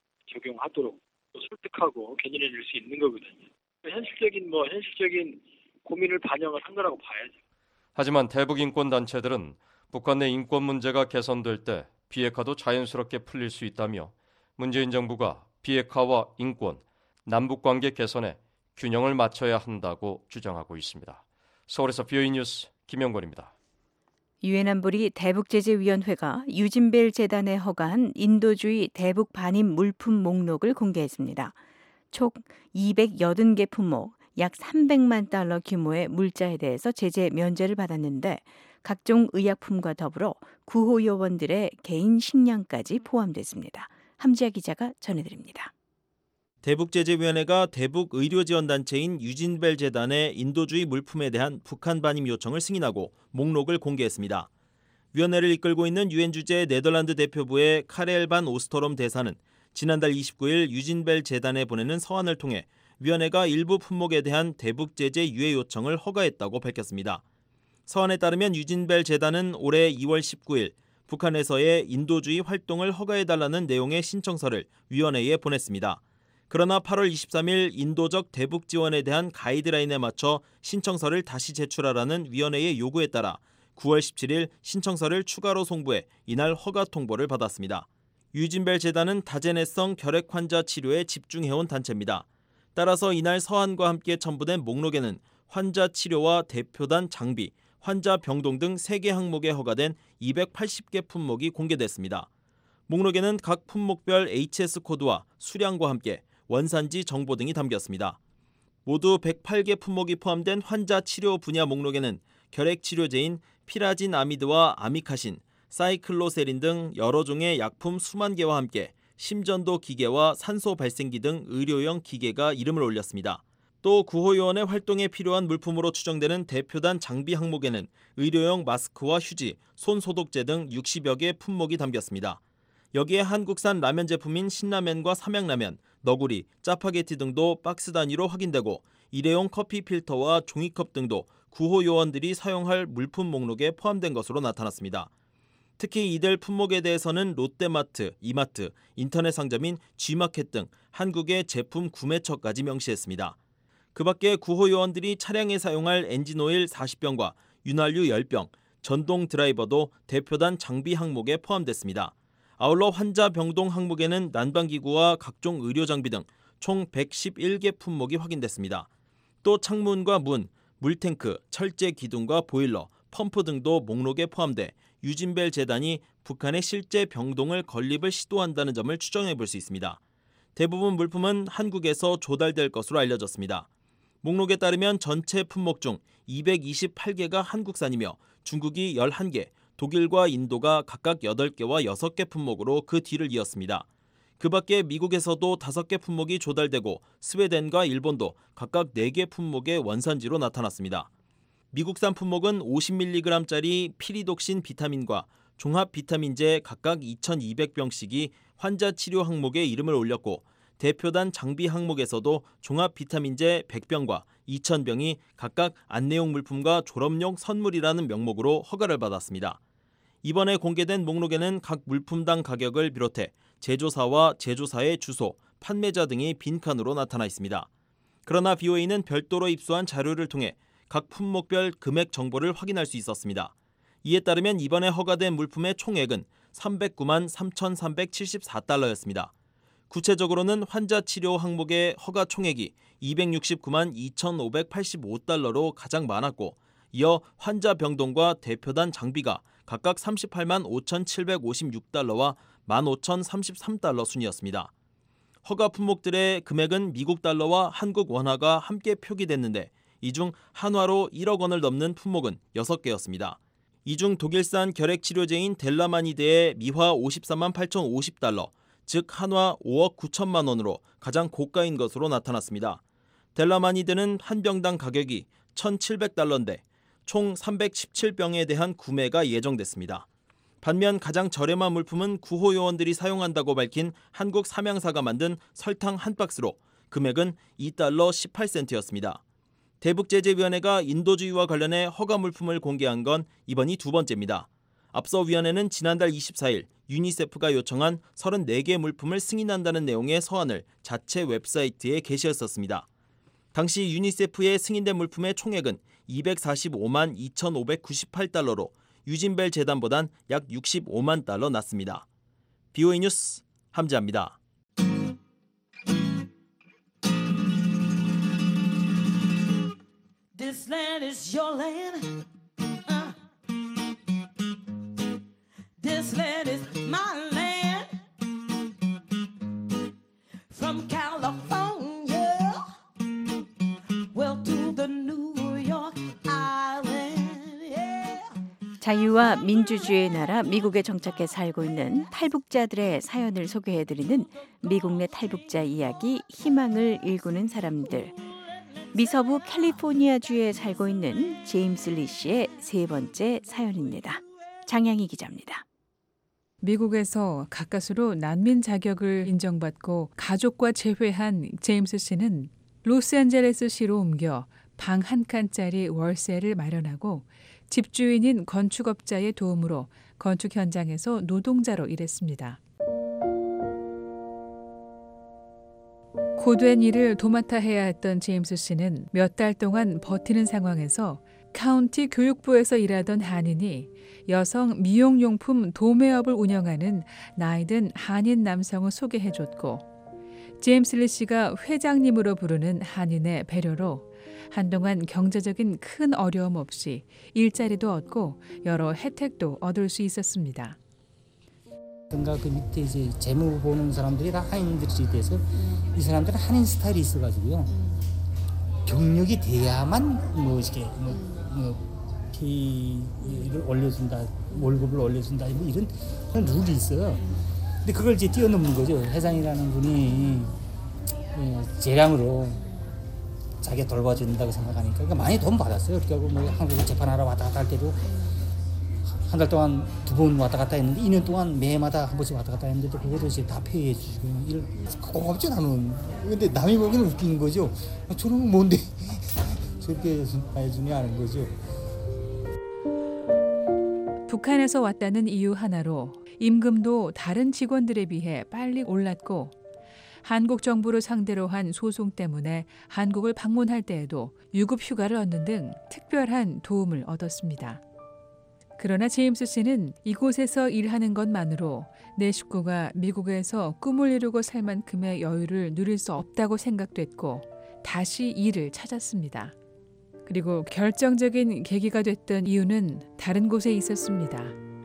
적용하도록 또 설득하고 견인해낼 수 있는 거거든요. 현실적인 뭐 현실적인 고민을 반영을 한 거라고 봐야죠. 하지만 대북 인권 단체들은 북한 내 인권 문제가 개선될 때 비핵화도 자연스럽게 풀릴 수 있다며 문재인 정부가 비핵화와 인권, 남북관계 개선에 균형을 맞춰야 한다고 주장하고 있습니다. 서울에서 비오이 뉴스 김영권입니다. 유엔 안보리 대북제재위원회가 유진벨 재단에 허가한 인도주의 대북 반입 물품 목록을 공개했습니다. 총 이백팔십 개 품목, 약 삼백만 달러 규모의 물자에 대해서 제재 면제를 받았는데 각종 의약품과 더불어 구호 요원들의 개인 식량까지 포함됐습니다. 함지아 기자가 전해드립니다. 대북제재위원회가 대북의료지원단체인 유진벨 재단의 인도주의 물품에 대한 북한 반입 요청을 승인하고 목록을 공개했습니다. 위원회를 이끌고 있는 유엔 주재 네덜란드 대표부의 카렐 반 오스터롬 대사는 지난달 이십구일 유진벨 재단에 보내는 서한을 통해 위원회가 일부 품목에 대한 대북 제재 유예 요청을 허가했다고 밝혔습니다. 서한에 따르면 유진벨 재단은 올해 이월 십구일 북한에서의 인도주의 활동을 허가해달라는 내용의 신청서를 위원회에 보냈습니다. 그러나 팔월 이십삼일 인도적 대북 지원에 대한 가이드라인에 맞춰 신청서를 다시 제출하라는 위원회의 요구에 따라 구월 십칠일 신청서를 추가로 송부해 이날 허가 통보를 받았습니다. 유진벨 재단은 다제내성 결핵 환자 치료에 집중해온 단체입니다. 따라서 이날 서한과 함께 첨부된 목록에는 환자 치료와 대표단 장비, 환자 병동 등 세 개 항목에 허가된 이백팔십 개 품목이 공개됐습니다. 목록에는 각 품목별 에이치에스 코드와 수량과 함께 원산지 정보 등이 담겼습니다. 모두 백팔 개 품목이 포함된 환자 치료 분야 목록에는 결핵 치료제인 피라진 아미드와 아미카신, 사이클로세린 등 여러 종의 약품 수만 개와 함께 심전도 기계와 산소 발생기 등 의료용 기계가 이름을 올렸습니다. 또 구호요원의 활동에 필요한 물품으로 추정되는 대표단 장비 항목에는 의료용 마스크와 휴지, 손 소독제 등 육십여 개 품목이 담겼습니다. 여기에 한국산 라면 제품인 신라면과 삼양라면, 너구리, 짜파게티 등도 박스 단위로 확인되고 일회용 커피 필터와 종이컵 등도 구호요원들이 사용할 물품 목록에 포함된 것으로 나타났습니다. 특히 이들 품목에 대해서는 롯데마트, 이마트, 인터넷 상점인 G마켓 등 한국의 제품 구매처까지 명시했습니다. 그 밖에 구호요원들이 차량에 사용할 엔진오일 사십 병과 윤활유 십 병, 전동 드라이버도 대표단 장비 항목에 포함됐습니다. 아울러 환자 병동 항목에는 난방기구와 각종 의료장비 등 총 백십일 개 품목이 확인됐습니다. 또 창문과 문, 물탱크, 철제 기둥과 보일러, 펌프 등도 목록에 포함돼 유진벨 재단이 북한의 실제 병동을 건립을 시도한다는 점을 추정해 볼 수 있습니다. 대부분 물품은 한국에서 조달될 것으로 알려졌습니다. 목록에 따르면 전체 품목 중 이백이십팔 개가 한국산이며 중국이 열한 개, 독일과 인도가 각각 여덟 개와 여섯 개 품목으로 그 뒤를 이었습니다. 그 밖에 미국에서도 다섯 개 품목이 조달되고 스웨덴과 일본도 각각 네 개 품목의 원산지로 나타났습니다. 미국산 품목은 오십 밀리그램짜리 피리독신 비타민과 종합 비타민제 각각 이천이백 병씩이 환자 치료 항목에 이름을 올렸고 대표단 장비 항목에서도 종합 비타민제 백 병과 이천 병이 각각 안내용 물품과 졸업용 선물이라는 명목으로 허가를 받았습니다. 이번에 공개된 목록에는 각 물품당 가격을 비롯해 제조사와 제조사의 주소, 판매자 등이 빈칸으로 나타나 있습니다. 그러나 비오에이는 별도로 입수한 자료를 통해 각 품목별 금액 정보를 확인할 수 있었습니다. 이에 따르면 이번에 허가된 물품의 총액은 삼백구만 삼천삼백칠십사 달러였습니다. 구체적으로는 환자 치료 항목의 허가 총액이 이백육십구만 이천오백팔십오 달러로 가장 많았고 이어 환자 병동과 대표단 장비가 각각 삼십팔만 오천칠백오십육 달러와 만 오천삼십삼 달러 순이었습니다. 허가 품목들의 금액은 미국 달러와 한국 원화가 함께 표기됐는데 이 중 한화로 일억 원을 넘는 품목은 여섯 개였습니다. 이 중 독일산 결핵 치료제인 델라마니드의 미화 오십사만 팔천오십 달러, 즉 한화 오억 구천만 원으로 가장 고가인 것으로 나타났습니다. 델라마니드는 한 병당 가격이 천칠백 달러인데 총 삼백십칠 병에 대한 구매가 예정됐습니다. 반면 가장 저렴한 물품은 구호요원들이 사용한다고 밝힌 한국 삼양사가 만든 설탕 한 박스로 금액은 이 달러 십팔 센트였습니다. 대북제재위원회가 인도주의와 관련해 허가 물품을 공개한 건 이번이 두 번째입니다. 앞서 위원회는 지난달 이십사일 유니세프가 요청한 서른네 개 물품을 승인한다는 내용의 서한을 자체 웹사이트에 게시했었습니다. 당시 유니세프의 승인된 물품의 총액은 이백사십오만 이천오백구십팔 달러로 유진벨 재단보단 약 육십오만 달러 낮습니다. 비오에이 뉴스 함지아입니다. This land is your land. Uh. This land is my land. From California, well to the New York Island. Yeah. 자유와 민주주의의 나라 미국에 정착해 살고 있는 탈북자들의 사연을 소개해드리는 미국 내 탈북자 이야기 희망을 일구는 사람들. 미서부 캘리포니아주에 살고 있는 제임스 리 씨의 세 번째 사연입니다. 장양희 기자입니다. 미국에서 가까스로 난민 자격을 인정받고 가족과 재회한 제임스 씨는 로스앤젤레스시로 옮겨 방 한 칸짜리 월세를 마련하고 집주인인 건축업자의 도움으로 건축 현장에서 노동자로 일했습니다. 고된 일을 도맡아 해야 했던 제임스 씨는 몇 달 동안 버티는 상황에서 카운티 교육부에서 일하던 한인이 여성 미용용품 도매업을 운영하는 나이든 한인 남성을 소개해줬고 제임스 리 씨가 회장님으로 부르는 한인의 배려로 한동안 경제적인 큰 어려움 없이 일자리도 얻고 여러 혜택도 얻을 수 있었습니다. 뭔가 그 밑에 이제 재무 보는 사람들이 다 한인들이 돼서 이 사람들은 한인 스타일이 있어가지고요. 경력이 돼야만 뭐 이렇게 뭐, 뭐 페이를 올려준다, 월급을 올려준다 뭐 이런 그런 룰이 있어요. 근데 그걸 이제 뛰어넘는 거죠. 회장이라는 분이 재량으로 자기가 돌봐준다고 생각하니까 그러니까 많이 돈 받았어요. 그렇게 뭐 한국 재판하러 왔다 갔다 할 때도 한 달 동안 두 번 왔다 갔다 했는데 이 년 동안 매마다 한 번씩 왔다 갔다 했는데도 그것도 이제 다 페이해 주시고 이런 고맙지 나는. 근데 남이 보기에는 웃기는 거죠. 저는 뭔데 저렇게 해주니 하는 거죠. 북한에서 왔다는 이유 하나로 임금도 다른 직원들에 비해 빨리 올랐고 한국 정부를 상대로 한 소송 때문에 한국을 방문할 때에도 유급 휴가를 얻는 등 특별한 도움을 얻었습니다. 그러나 제임스 씨는 이곳에서 일하는 것만으로 내 식구가 미국에서 꿈을 이루고 살 만큼의 여유를 누릴 수 없다고 생각됐고 다시 일을 찾았습니다. 그리고 결정적인 계기가 됐던 이유는 다른 곳에 있었습니다.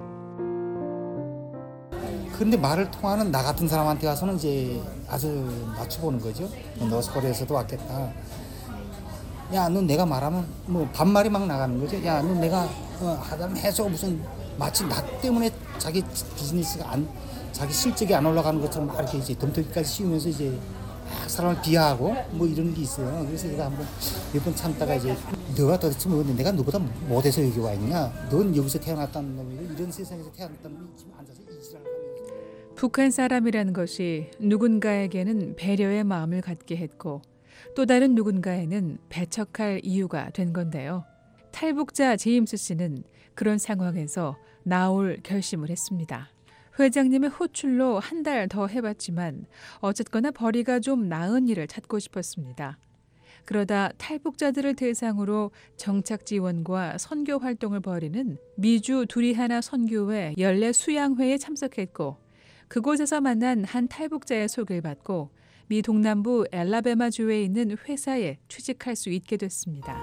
그런데 말을 통하는 나 같은 사람한테 와서는 이제 아주 맞춰보는 거죠. 너 서울에서도 왔겠다. 야, 너 내가 말하면 뭐 반말이 막 나가는 거죠. 야, 너 내가 어, 하다면 해서 무슨 마치 나 때문에 자기 비즈니스가 안, 자기 실적이 안 올라가는 것처럼 막 이렇게 이제 덤터기까지 씌우면서 이제 막 사람을 비하하고 뭐 이런 게 있어요. 그래서 내가 한번 몇 번 참다가 이제 너가 도대체 뭐 내가 너보다 못해서 여기 와 있냐? 넌 여기서 태어났다는 놈이고 이런 세상에서 태어났다는 놈이 지금 앉아서 이 지랄을 하면서. 북한 사람이라는 것이 누군가에게는 배려의 마음을 갖게 했고 또 다른 누군가에는 배척할 이유가 된 건데요. 탈북자 제임스 씨는 그런 상황에서 나올 결심을 했습니다. 회장님의 호출로 한 달 더 해봤지만 어쨌거나 벌이가 좀 나은 일을 찾고 싶었습니다. 그러다 탈북자들을 대상으로 정착 지원과 선교 활동을 벌이는 미주 두리하나 선교회 연례 수양회에 참석했고 그곳에서 만난 한 탈북자의 소개를 받고 미 동남부 엘라베마주에 있는 회사에 취직할 수 있게 됐습니다.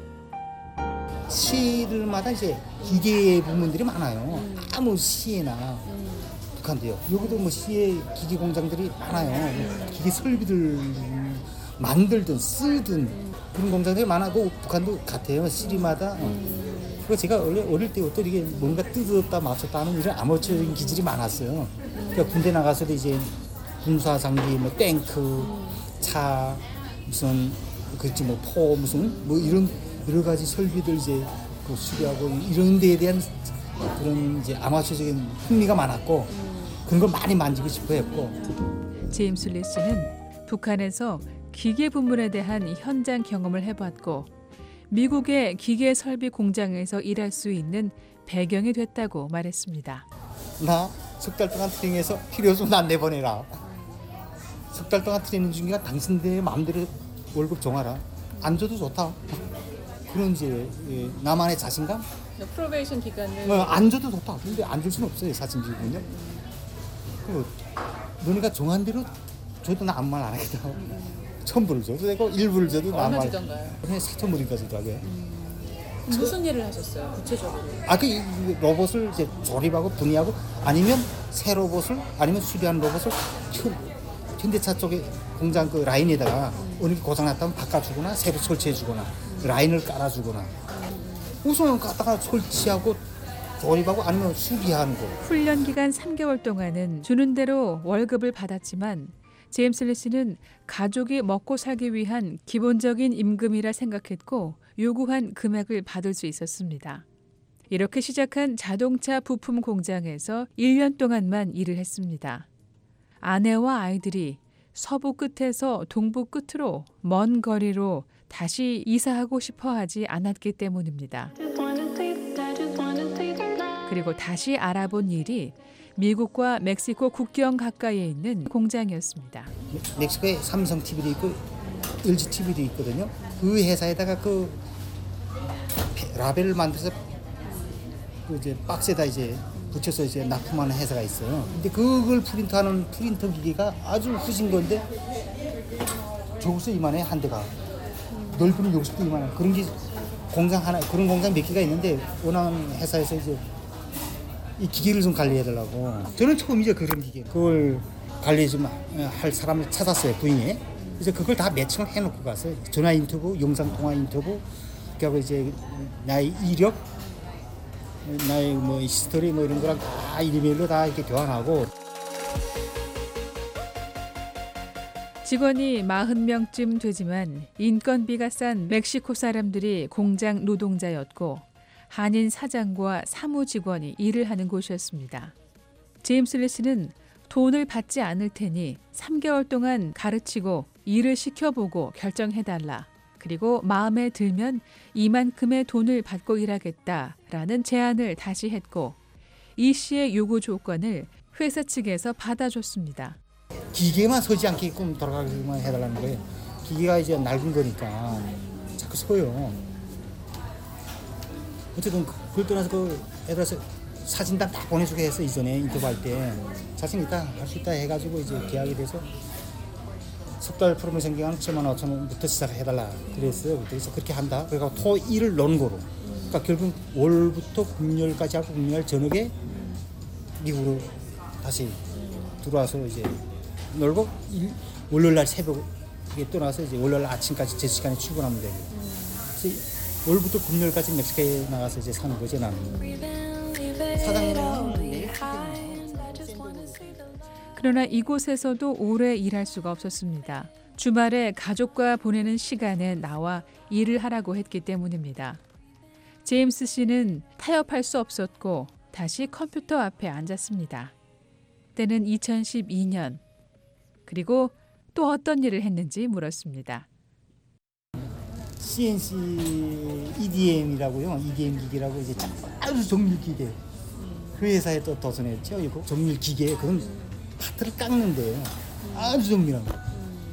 시들마다 이제 기계 부문들이 많아요. 아무 시에나 북한도요. 여기도 뭐 시에 기계 공장들이 많아요. 기계 설비들 만들든 쓰든 그런 공장들이 많아도 북한도 같아요. 시리마다. 그리고 제가 원래 어릴 때부터 이게 뭔가 뜯었다 맞췄다 하는 이런 아마추어적인 기질이 많았어요. 그러니까 군대 나가서도 이제 군사 장비, 뭐 탱크, 차, 무슨 그렇지 뭐 포 무슨 뭐 이런 여러 가지 설비들 이제 그 수리하고 이런 데에 대한 그런 이제 아마추어적인 흥미가 많았고 그런 걸 많이 만지고 싶어 했고. 제임스 리 씨는 북한에서 기계 부문에 대한 현장 경험을 해봤고 미국의 기계 설비 공장에서 일할 수 있는 배경이 됐다고 말했습니다. 나 석 달 동안 트레이닝해서 필요 없으면 난 내보내라. 석 달 동안 트레이닝 중이가 당신들 마음대로 월급 정하라. 안 줘도 좋다. 그런 이제 나만의 자신감? 프로베이션 기간을 어, 안 줘도 좋다. 근데 안 줄 수는 없어요. 사진 비군요. 그 너네가 정한 대로 줘도 나 아무 말 안 하겠다. 천불을 줘도 되고 일불을 줘도 나 아무 말. 얼마 주던가요? 그냥 사천불인까지 하게. 음. 무슨 일을 하셨어요? 구체적으로? 아, 그 로봇을 이제 조립하고 분해하고 아니면 새 로봇을 아니면 수리한 로봇을 현대차 쪽에 공장 그 라인에다가 음. 어느 게 고장났다면 바꿔주거나 새로 설치해주거나 음. 라인을 깔아주거나 우선은 갖다가 설치하고 조립하고 아니면 수리하는 거. 훈련 기간 삼 개월 동안은 주는 대로 월급을 받았지만 제임스 리 씨는 가족이 먹고 살기 위한 기본적인 임금이라 생각했고 요구한 금액을 받을 수 있었습니다. 이렇게 시작한 자동차 부품 공장에서 일 년 동안만 일을 했습니다. 아내와 아이들이 서부 끝에서 동부 끝으로 먼 거리로 다시 이사하고 싶어 하지 않았기 때문입니다. 그리고 다시 알아본 일이 미국과 멕시코 국경 가까이에 있는 공장이었습니다. 멕시코에 삼성 티비도 있고 엘지 티비도 있거든요. 그 회사에다가 그 라벨을 만들어서 그 이제 박스에다 이제 붙여서 이제 납품하는 회사가 있어요. 근데 그걸 프린트하는 프린터 기계가 아주 후진 건데 저기서 이만해 한 대가. 넓이는 여기서도 이만해. 그런 게 공장 하나 그런 공장 몇 개가 있는데 원하는 회사에서 이제 이 기계를 좀 관리해달라고. 저는 처음이죠 그런 기계. 그걸 관리 좀 할 사람을 찾았어요 부인이. 그래서 그걸 다 매칭을 해놓고 갔어요. 전화 인터뷰, 영상 통화 인터뷰, 그리고 이제 나의 이력, 나의 뭐 히스토리 뭐 이런 거랑 다 이메일로 다 이렇게 교환하고. 직원이 사십 명쯤 되지만 인건비가 싼 멕시코 사람들이 공장 노동자였고 한인 사장과 사무 직원이 일을 하는 곳이었습니다. 제임스 리스는 돈을 받지 않을 테니 삼 개월 동안 가르치고 일을 시켜보고 결정해달라. 그리고 마음에 들면 이만큼의 돈을 받고 일하겠다라는 제안을 다시 했고 이 씨의 요구 조건을 회사 측에서 받아줬습니다. 기계만 서지 않게끔 돌아가게만 해달라는 거예요. 기계가 이제 낡은 거니까 자꾸 서요. 어쨌든 그걸 떠나서 그 애들 사진단 다 보내주게 해서 이전에 인터뷰할 때 자신 있다 할 수 있다 해가지고 이제 계약이 돼서 석 달 프로모션 기간 칠만 오천 원부터 시작해달라 그랬어요. 그래서 그렇게 한다. 그래서 토 일을 넣은 거로. 그러니까 결국 월부터 금요일까지 하고 금요일 저녁에 미국으로 다시 들어와서 이제 놀고 일, 월요일 날 새벽에 떠나서 이제 월요일 아침까지 제 시간에 출근하면 되고. 그래서 월부터 금요일까지 멕시코에 나가서 이제 사는 거죠 나는. 사장님은 그러나 이곳에서도 오래 일할 수가 없었습니다. 주말에 가족과 보내는 시간에 나와 일을 하라고 했기 때문입니다. 제임스 씨는 타협할 수 없었고 다시 컴퓨터 앞에 앉았습니다. 때는 이천십이 년. 그리고 또 어떤 일을 했는지 물었습니다. 씨엔씨 이디엠이라고요. 이디엠 기계라고 이제 아주 정밀 기계. 그 회사에 또 도전했죠. 이거 정밀 기계 그건 파트를 깎는데요. 아주 정밀한 거.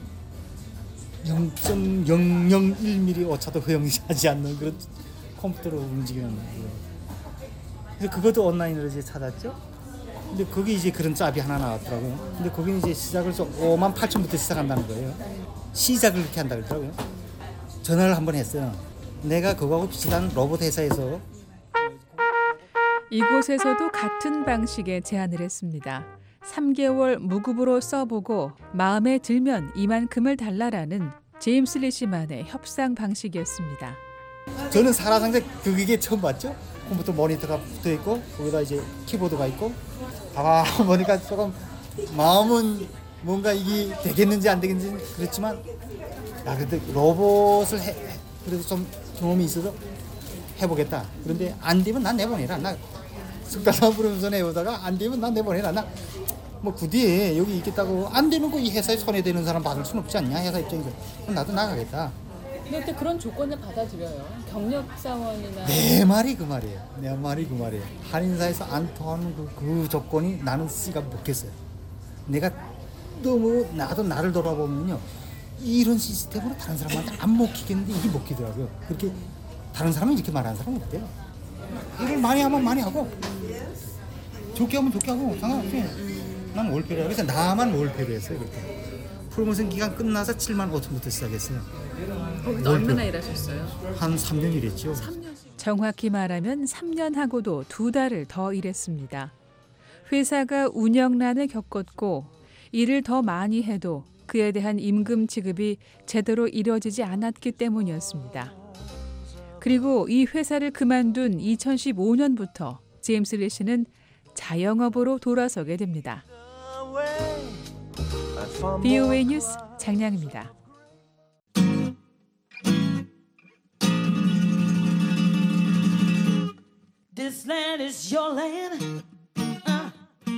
영 점 영영일 밀리미터 오차도 허용하지 않는 그런 컴퓨터로 움직이는 거예요. 그래서 그것도 온라인으로 이제 찾았죠. 근데 거기 이제 그런 짭이 하나 나왔더라고요. 근데 거기는 이제 시작을 좀 오만 팔천부터 시작한다는 거예요. 시작을 그렇게 한다 그러더라고요. 전화를 한번 했어요. 내가 그거하고 비슷한 로봇 회사에서 이곳에서도 같은 방식의 제안을 했습니다. 삼 개월 무급으로 써보고 마음에 들면 이만큼을 달라라는 제임스 리시만의 협상 방식이었습니다. 저는 살아상대 그 기계 처음 봤죠. 컴퓨터 모니터가 붙어 있고 거기다 이제 키보드가 있고 봐봐 보니까 조금 마음은 뭔가 이게 되겠는지 안 되겠는지 그렇지만 야 그래도 로봇을 해, 그래도 좀 경험이 있어서 해보겠다. 그런데 안 되면 난 내보내라. 나 석달사 부르면서 내보다가 안 되면 난 내보내라. 나 뭐 굳이 여기 있겠다고 안 되는 거 이 회사에 손해되는 사람 받을 순 없지 않냐 회사 입장에서. 그럼 나도 나가겠다. 근데 그런 조건을 받아들여요. 경력 사원이나 내 말이 그 말이에요. 내 말이 그 말이에요. 한인사에서 안 통하는 그, 그 조건이 나는 씨가 먹겠어요. 내가 너무 나도 나를 돌아보면요. 이런 시스템으로 다른 사람한테 안 먹히겠는데 이게 먹히더라고요. 그렇게 다른 사람은 이렇게 말하는 사람은 없대요. 일을 많이 하면 많이 하고 좋게 하면 좋게 하고 상관없지. 난 월패를 해요. 그래서 나만 월패를 했어요. 그렇게. 프로모션 기간 끝나서 칠만 오천부터 시작했어요. 거기서 얼마나 일하셨어요? 한 삼 년 일했죠. 정확히 말하면 삼 년 하고도 두 달을 더 일했습니다. 회사가 운영난을 겪었고 일을 더 많이 해도 그에 대한 임금 지급이 제대로 이루어지지 않았기 때문이었습니다. 그리고 이 회사를 그만둔 이천십오 년부터 제임스 리시는 자영업으로 돌아서게 됩니다. 비오에이 뉴스 장량입니다. This This land is your land. Uh.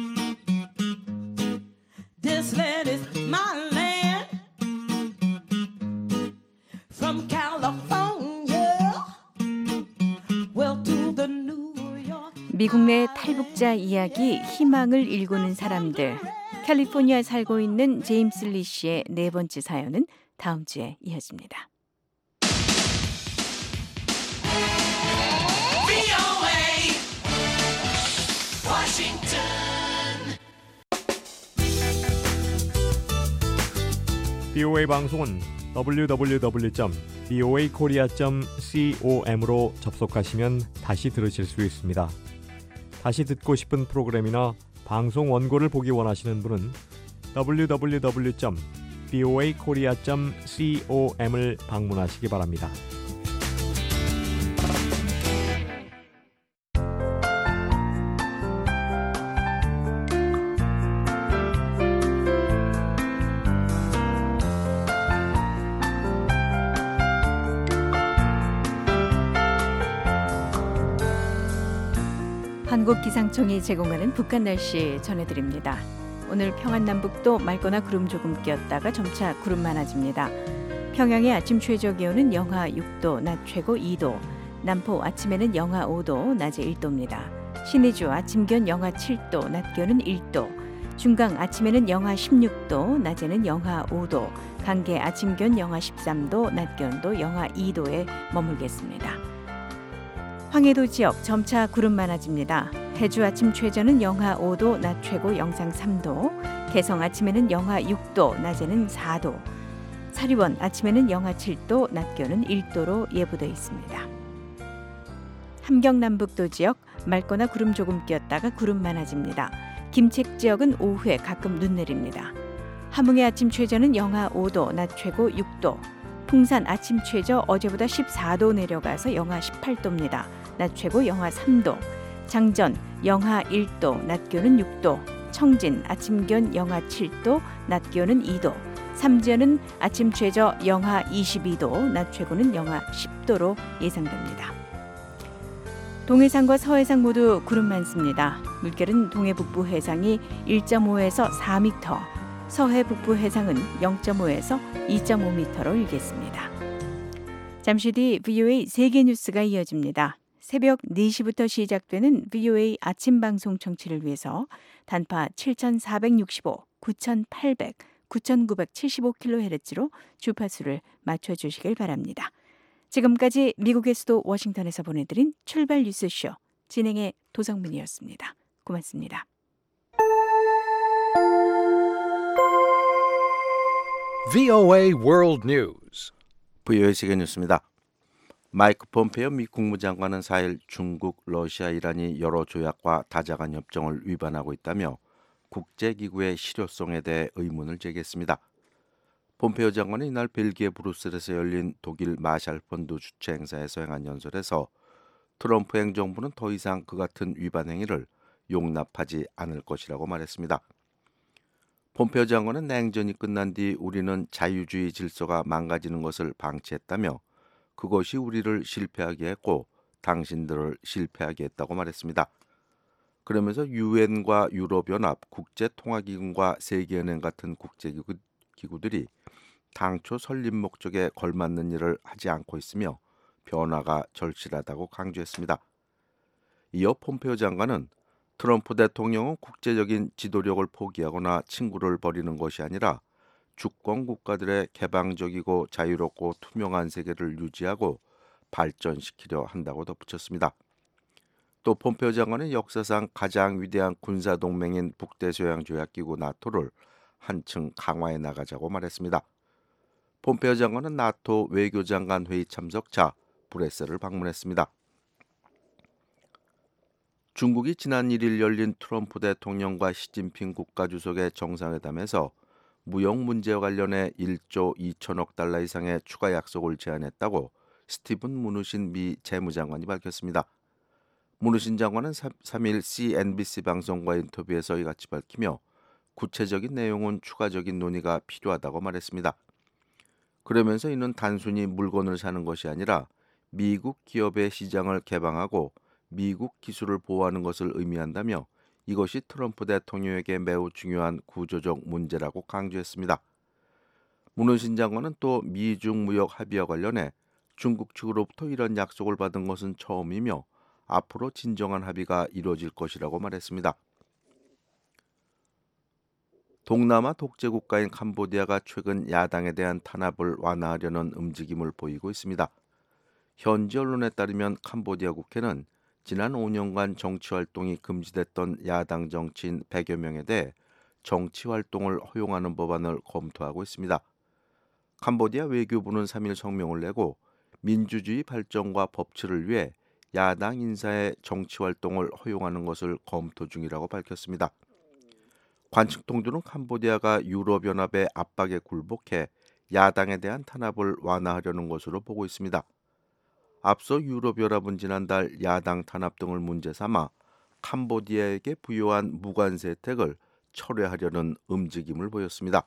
This land is my land. From California, well to the New York. 미국 내 탈북자 이야기 희망을 일구는 사람들. 캘리포니아에 살고 있는 제임스 리 씨의 네 번째 사연은 다음 주에 이어집니다. 비오에이 방송은 더블유 더블유 더블유 점 비오에이 코리아 점 com으로 접속하시면 다시 들으실 수 있습니다. 다시 듣고 싶은 프로그램이나 방송 원고를 보기 원하시는 분은 더블유 더블유 더블유 점 비오에이 코리아 점 com을 방문하시기 바랍니다. 한국기상청이 제공하는 북한 날씨 전해드립니다. 오늘 평안남북도 맑거나 구름 조금 끼었다가 점차 구름 많아집니다. 평양의 아침 최저 기온은 영하 육 도, 낮 최고 이 도. 남포 아침에는 영하 오 도, 낮에 일 도입니다. 신의주 아침 기온 영하 칠 도, 낮 기온은 일 도. 중강 아침에는 영하 십육 도, 낮에는 영하 오 도. 강계 아침 기온 영하 십삼 도, 낮 기온도 영하 이 도에 머물겠습니다. 황해도 지역 점차 구름 많아집니다. 해주 아침 최저는 영하 오 도, 낮 최고 영상 삼 도. 개성 아침에는 영하 육 도, 낮에는 사 도. 사리원 아침에는 영하 칠 도, 낮 기온은 일 도로 예보되어 있습니다. 함경 남북도 지역 맑거나 구름 조금 끼었다가 구름 많아집니다. 김책 지역은 오후에 가끔 눈 내립니다. 함흥의 아침 최저는 영하 오 도, 낮 최고 육 도. 풍산 아침 최저 어제보다 십사 도 내려가서 영하 십팔 도입니다. 낮 최고 영하 삼 도. 장전 영하 일 도, 낮 기온은 육 도. 청진 아침 기온 영하 칠 도, 낮 기온은 이 도. 삼지연은 아침 최저 영하 이십이 도, 낮 최고는 영하 십 도로 예상됩니다. 동해상과 서해상 모두 구름 많습니다. 물결은 동해 북부 해상이 일 점 오에서 사 미터, 서해 북부 해상은 영 점 오에서 이 점 오 미터로 일겠습니다. 잠시 뒤 브이오에이 세계 뉴스가 이어집니다. 새벽 네 시부터 시작되는 브이오에이 아침 방송 청취를 위해서 단파 칠천사백육십오, 구천팔백, 구천구백칠십오 킬로헤르츠로 주파수를 맞춰주시길 바랍니다. 지금까지 미국의 수도 워싱턴에서 보내드린 출발 뉴스쇼 진행의 도성민이었습니다. 고맙습니다. 브이오에이 World News. 브이오에이 세계 뉴스입니다. 마이크 폼페이오 미 국무장관은 사 일 중국, 러시아, 이란이 여러 조약과 다자간 협정을 위반하고 있다며 국제기구의 실효성에 대해 의문을 제기했습니다. 폼페이오 장관은 이날 벨기에 브뤼셀에서 열린 독일 마샬 펀드 주최 행사에서 행한 연설에서 트럼프 행정부는 더 이상 그 같은 위반 행위를 용납하지 않을 것이라고 말했습니다. 폼페이오 장관은 냉전이 끝난 뒤 우리는 자유주의 질서가 망가지는 것을 방치했다며 그것이 우리를 실패하게 했고 당신들을 실패하게 했다고 말했습니다. 그러면서 유엔과 유럽연합, 국제통화기금과 세계은행 같은 국제기구들이 당초 설립 목적에 걸맞는 일을 하지 않고 있으며 변화가 절실하다고 강조했습니다. 이어 폼페이오 장관은 트럼프 대통령은 국제적인 지도력을 포기하거나 친구를 버리는 것이 아니라 주권 국가들의 개방적이고 자유롭고 투명한 세계를 유지하고 발전시키려 한다고 덧붙였습니다. 또 폼페이오 장관은 역사상 가장 위대한 군사동맹인 북대서양조약기구 나토를 한층 강화해 나가자고 말했습니다. 폼페이오 장관은 나토 외교장관 회의 참석차 브뤼셀을 방문했습니다. 중국이 지난 일 일 열린 트럼프 대통령과 시진핑 국가주석의 정상회담에서 무역 문제와 관련해 일조 이천억 달러 이상의 추가 약속을 제안했다고 스티븐 무누신 미 재무장관이 밝혔습니다. 무누신 장관은 삼 일 씨엔비씨 방송과 인터뷰에서 이같이 밝히며 구체적인 내용은 추가적인 논의가 필요하다고 말했습니다. 그러면서 이는 단순히 물건을 사는 것이 아니라 미국 기업의 시장을 개방하고 미국 기술을 보호하는 것을 의미한다며 이것이 트럼프 대통령에게 매우 중요한 구조적 문제라고 강조했습니다. 문호신 장관은 또 미중 무역 합의와 관련해 중국 측으로부터 이런 약속을 받은 것은 처음이며 앞으로 진정한 합의가 이루어질 것이라고 말했습니다. 동남아 독재 국가인 캄보디아가 최근 야당에 대한 탄압을 완화하려는 움직임을 보이고 있습니다. 현지 언론에 따르면 캄보디아 국회는 지난 오 년간 정치 활동이 금지됐던 야당 정치인 백여 명에 대해 정치 활동을 허용하는 법안을 검토하고 있습니다. 캄보디아 외교부는 삼 일 성명을 내고 민주주의 발전과 법치를 위해 야당 인사의 정치 활동을 허용하는 것을 검토 중이라고 밝혔습니다. 관측 통도는 캄보디아가 유럽연합의 압박에 굴복해 야당에 대한 탄압을 완화하려는 것으로 보고 있습니다. 앞서 유럽연합은 지난달 야당 탄압 등을 문제 삼아 캄보디아에게 부여한 무관세 혜택을 철회하려는 움직임을 보였습니다.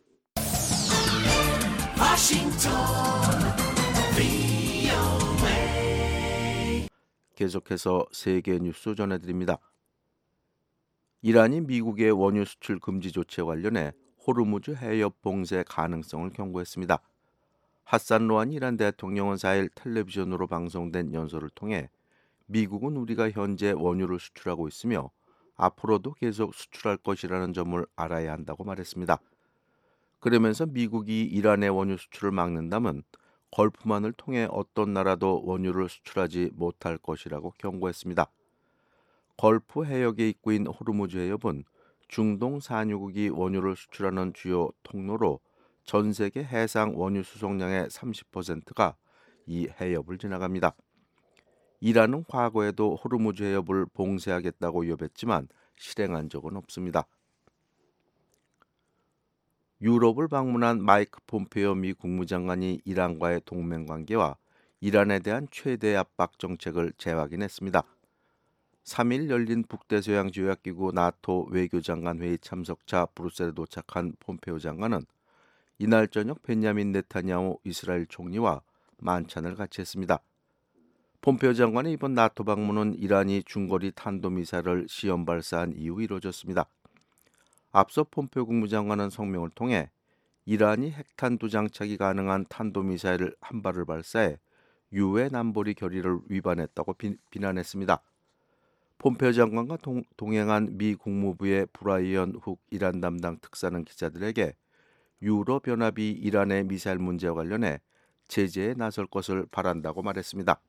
계속해서 세계 뉴스 전해드립니다. 이란이 미국의 원유 수출 금지 조치에 관련해 호르무즈 해협 봉쇄 가능성을 경고했습니다. 하산 로하니 이란 대통령은 사 일 텔레비전으로 방송된 연설을 통해 미국은 우리가 현재 원유를 수출하고 있으며 앞으로도 계속 수출할 것이라는 점을 알아야 한다고 말했습니다. 그러면서 미국이 이란의 원유 수출을 막는다면 걸프만을 통해 어떤 나라도 원유를 수출하지 못할 것이라고 경고했습니다. 걸프 해역의 입구인 호르무즈 해협은 중동 산유국이 원유를 수출하는 주요 통로로 전 세계 해상 원유 수송량의 삼십 퍼센트가 이 해협을 지나갑니다. 이란은 과거에도 호르무즈 해협을 봉쇄하겠다고 위협했지만 실행한 적은 없습니다. 유럽을 방문한 마이크 폼페이오 미 국무장관이 이란과의 동맹관계와 이란에 대한 최대 압박 정책을 재확인했습니다. 삼 일 열린 북대서양조약기구 나토 외교장관 회의 참석차 브뤼셀에 도착한 폼페이오 장관은 이날 저녁 벤야민 네타냐후 이스라엘 총리와 만찬을 같이 했습니다. 폼페이오 장관의 이번 나토 방문은 이란이 중거리 탄도미사일을 시험 발사한 이후 이루어졌습니다. 앞서 폼페이오 국무장관은 성명을 통해 이란이 핵탄두 장착이 가능한 탄도미사일을 한 발을 발사해 유엔 안보리 결의를 위반했다고 비, 비난했습니다. 폼페이오 장관과 동, 동행한 미 국무부의 브라이언 훅 이란 담당 특사는 기자들에게 유럽연합이 이란의 미사일 문제와 관련해 제재에 나설 것을 바란다고 말했습니다.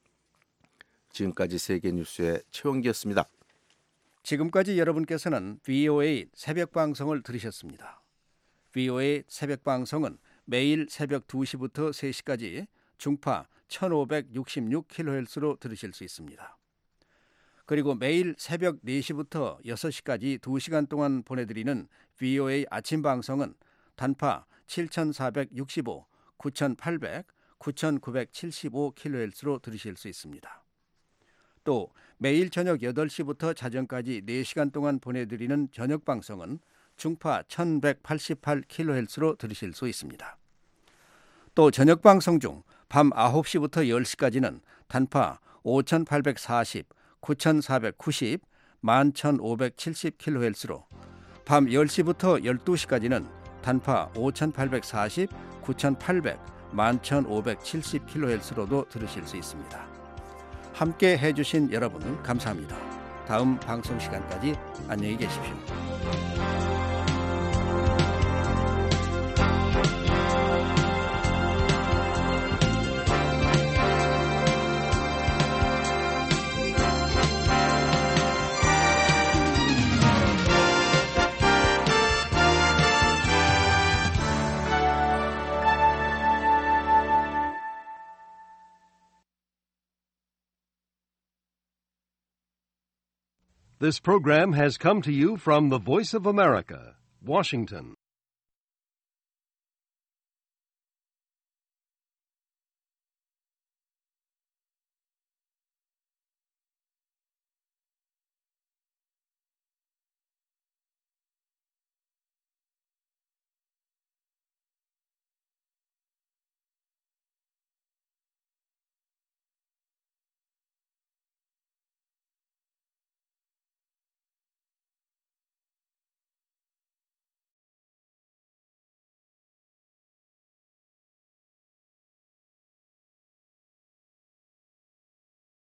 지금까지 세계뉴스의 최원기였습니다. 지금까지 여러분께서는 브이오에이 새벽방송을 들으셨습니다. 브이오에이 새벽방송은 매일 새벽 두 시부터 세 시까지 중파 천오백육십육 킬로헤르츠로 들으실 수 있습니다. 그리고 매일 새벽 네 시부터 여섯 시까지 두 시간 동안 보내드리는 브이오에이 아침방송은 단파 칠천사백육십오, 구천팔백, 구천구백칠십오 킬로헤르츠로 들으실 수 있습니다. 또 매일 저녁 여덟 시부터 자정까지 네 시간 동안 보내드리는 저녁방송은 중파 천백팔십팔 킬로헤르츠로 들으실 수 있습니다. 또 저녁방송 중 밤 아홉 시부터 열 시까지는 단파 오천팔백사십, 구천사백구십, 만 천오백칠십 킬로헤르츠로 밤 열 시부터 열두 시까지는 단파 오천팔백사십, 구천팔백, 만 천오백칠십 킬로헤르츠로도 들으실 수 있습니다. 함께 해주신 여러분 감사합니다. 다음 방송 시간까지 안녕히 계십시오. This program has come to you from the Voice of America, Washington.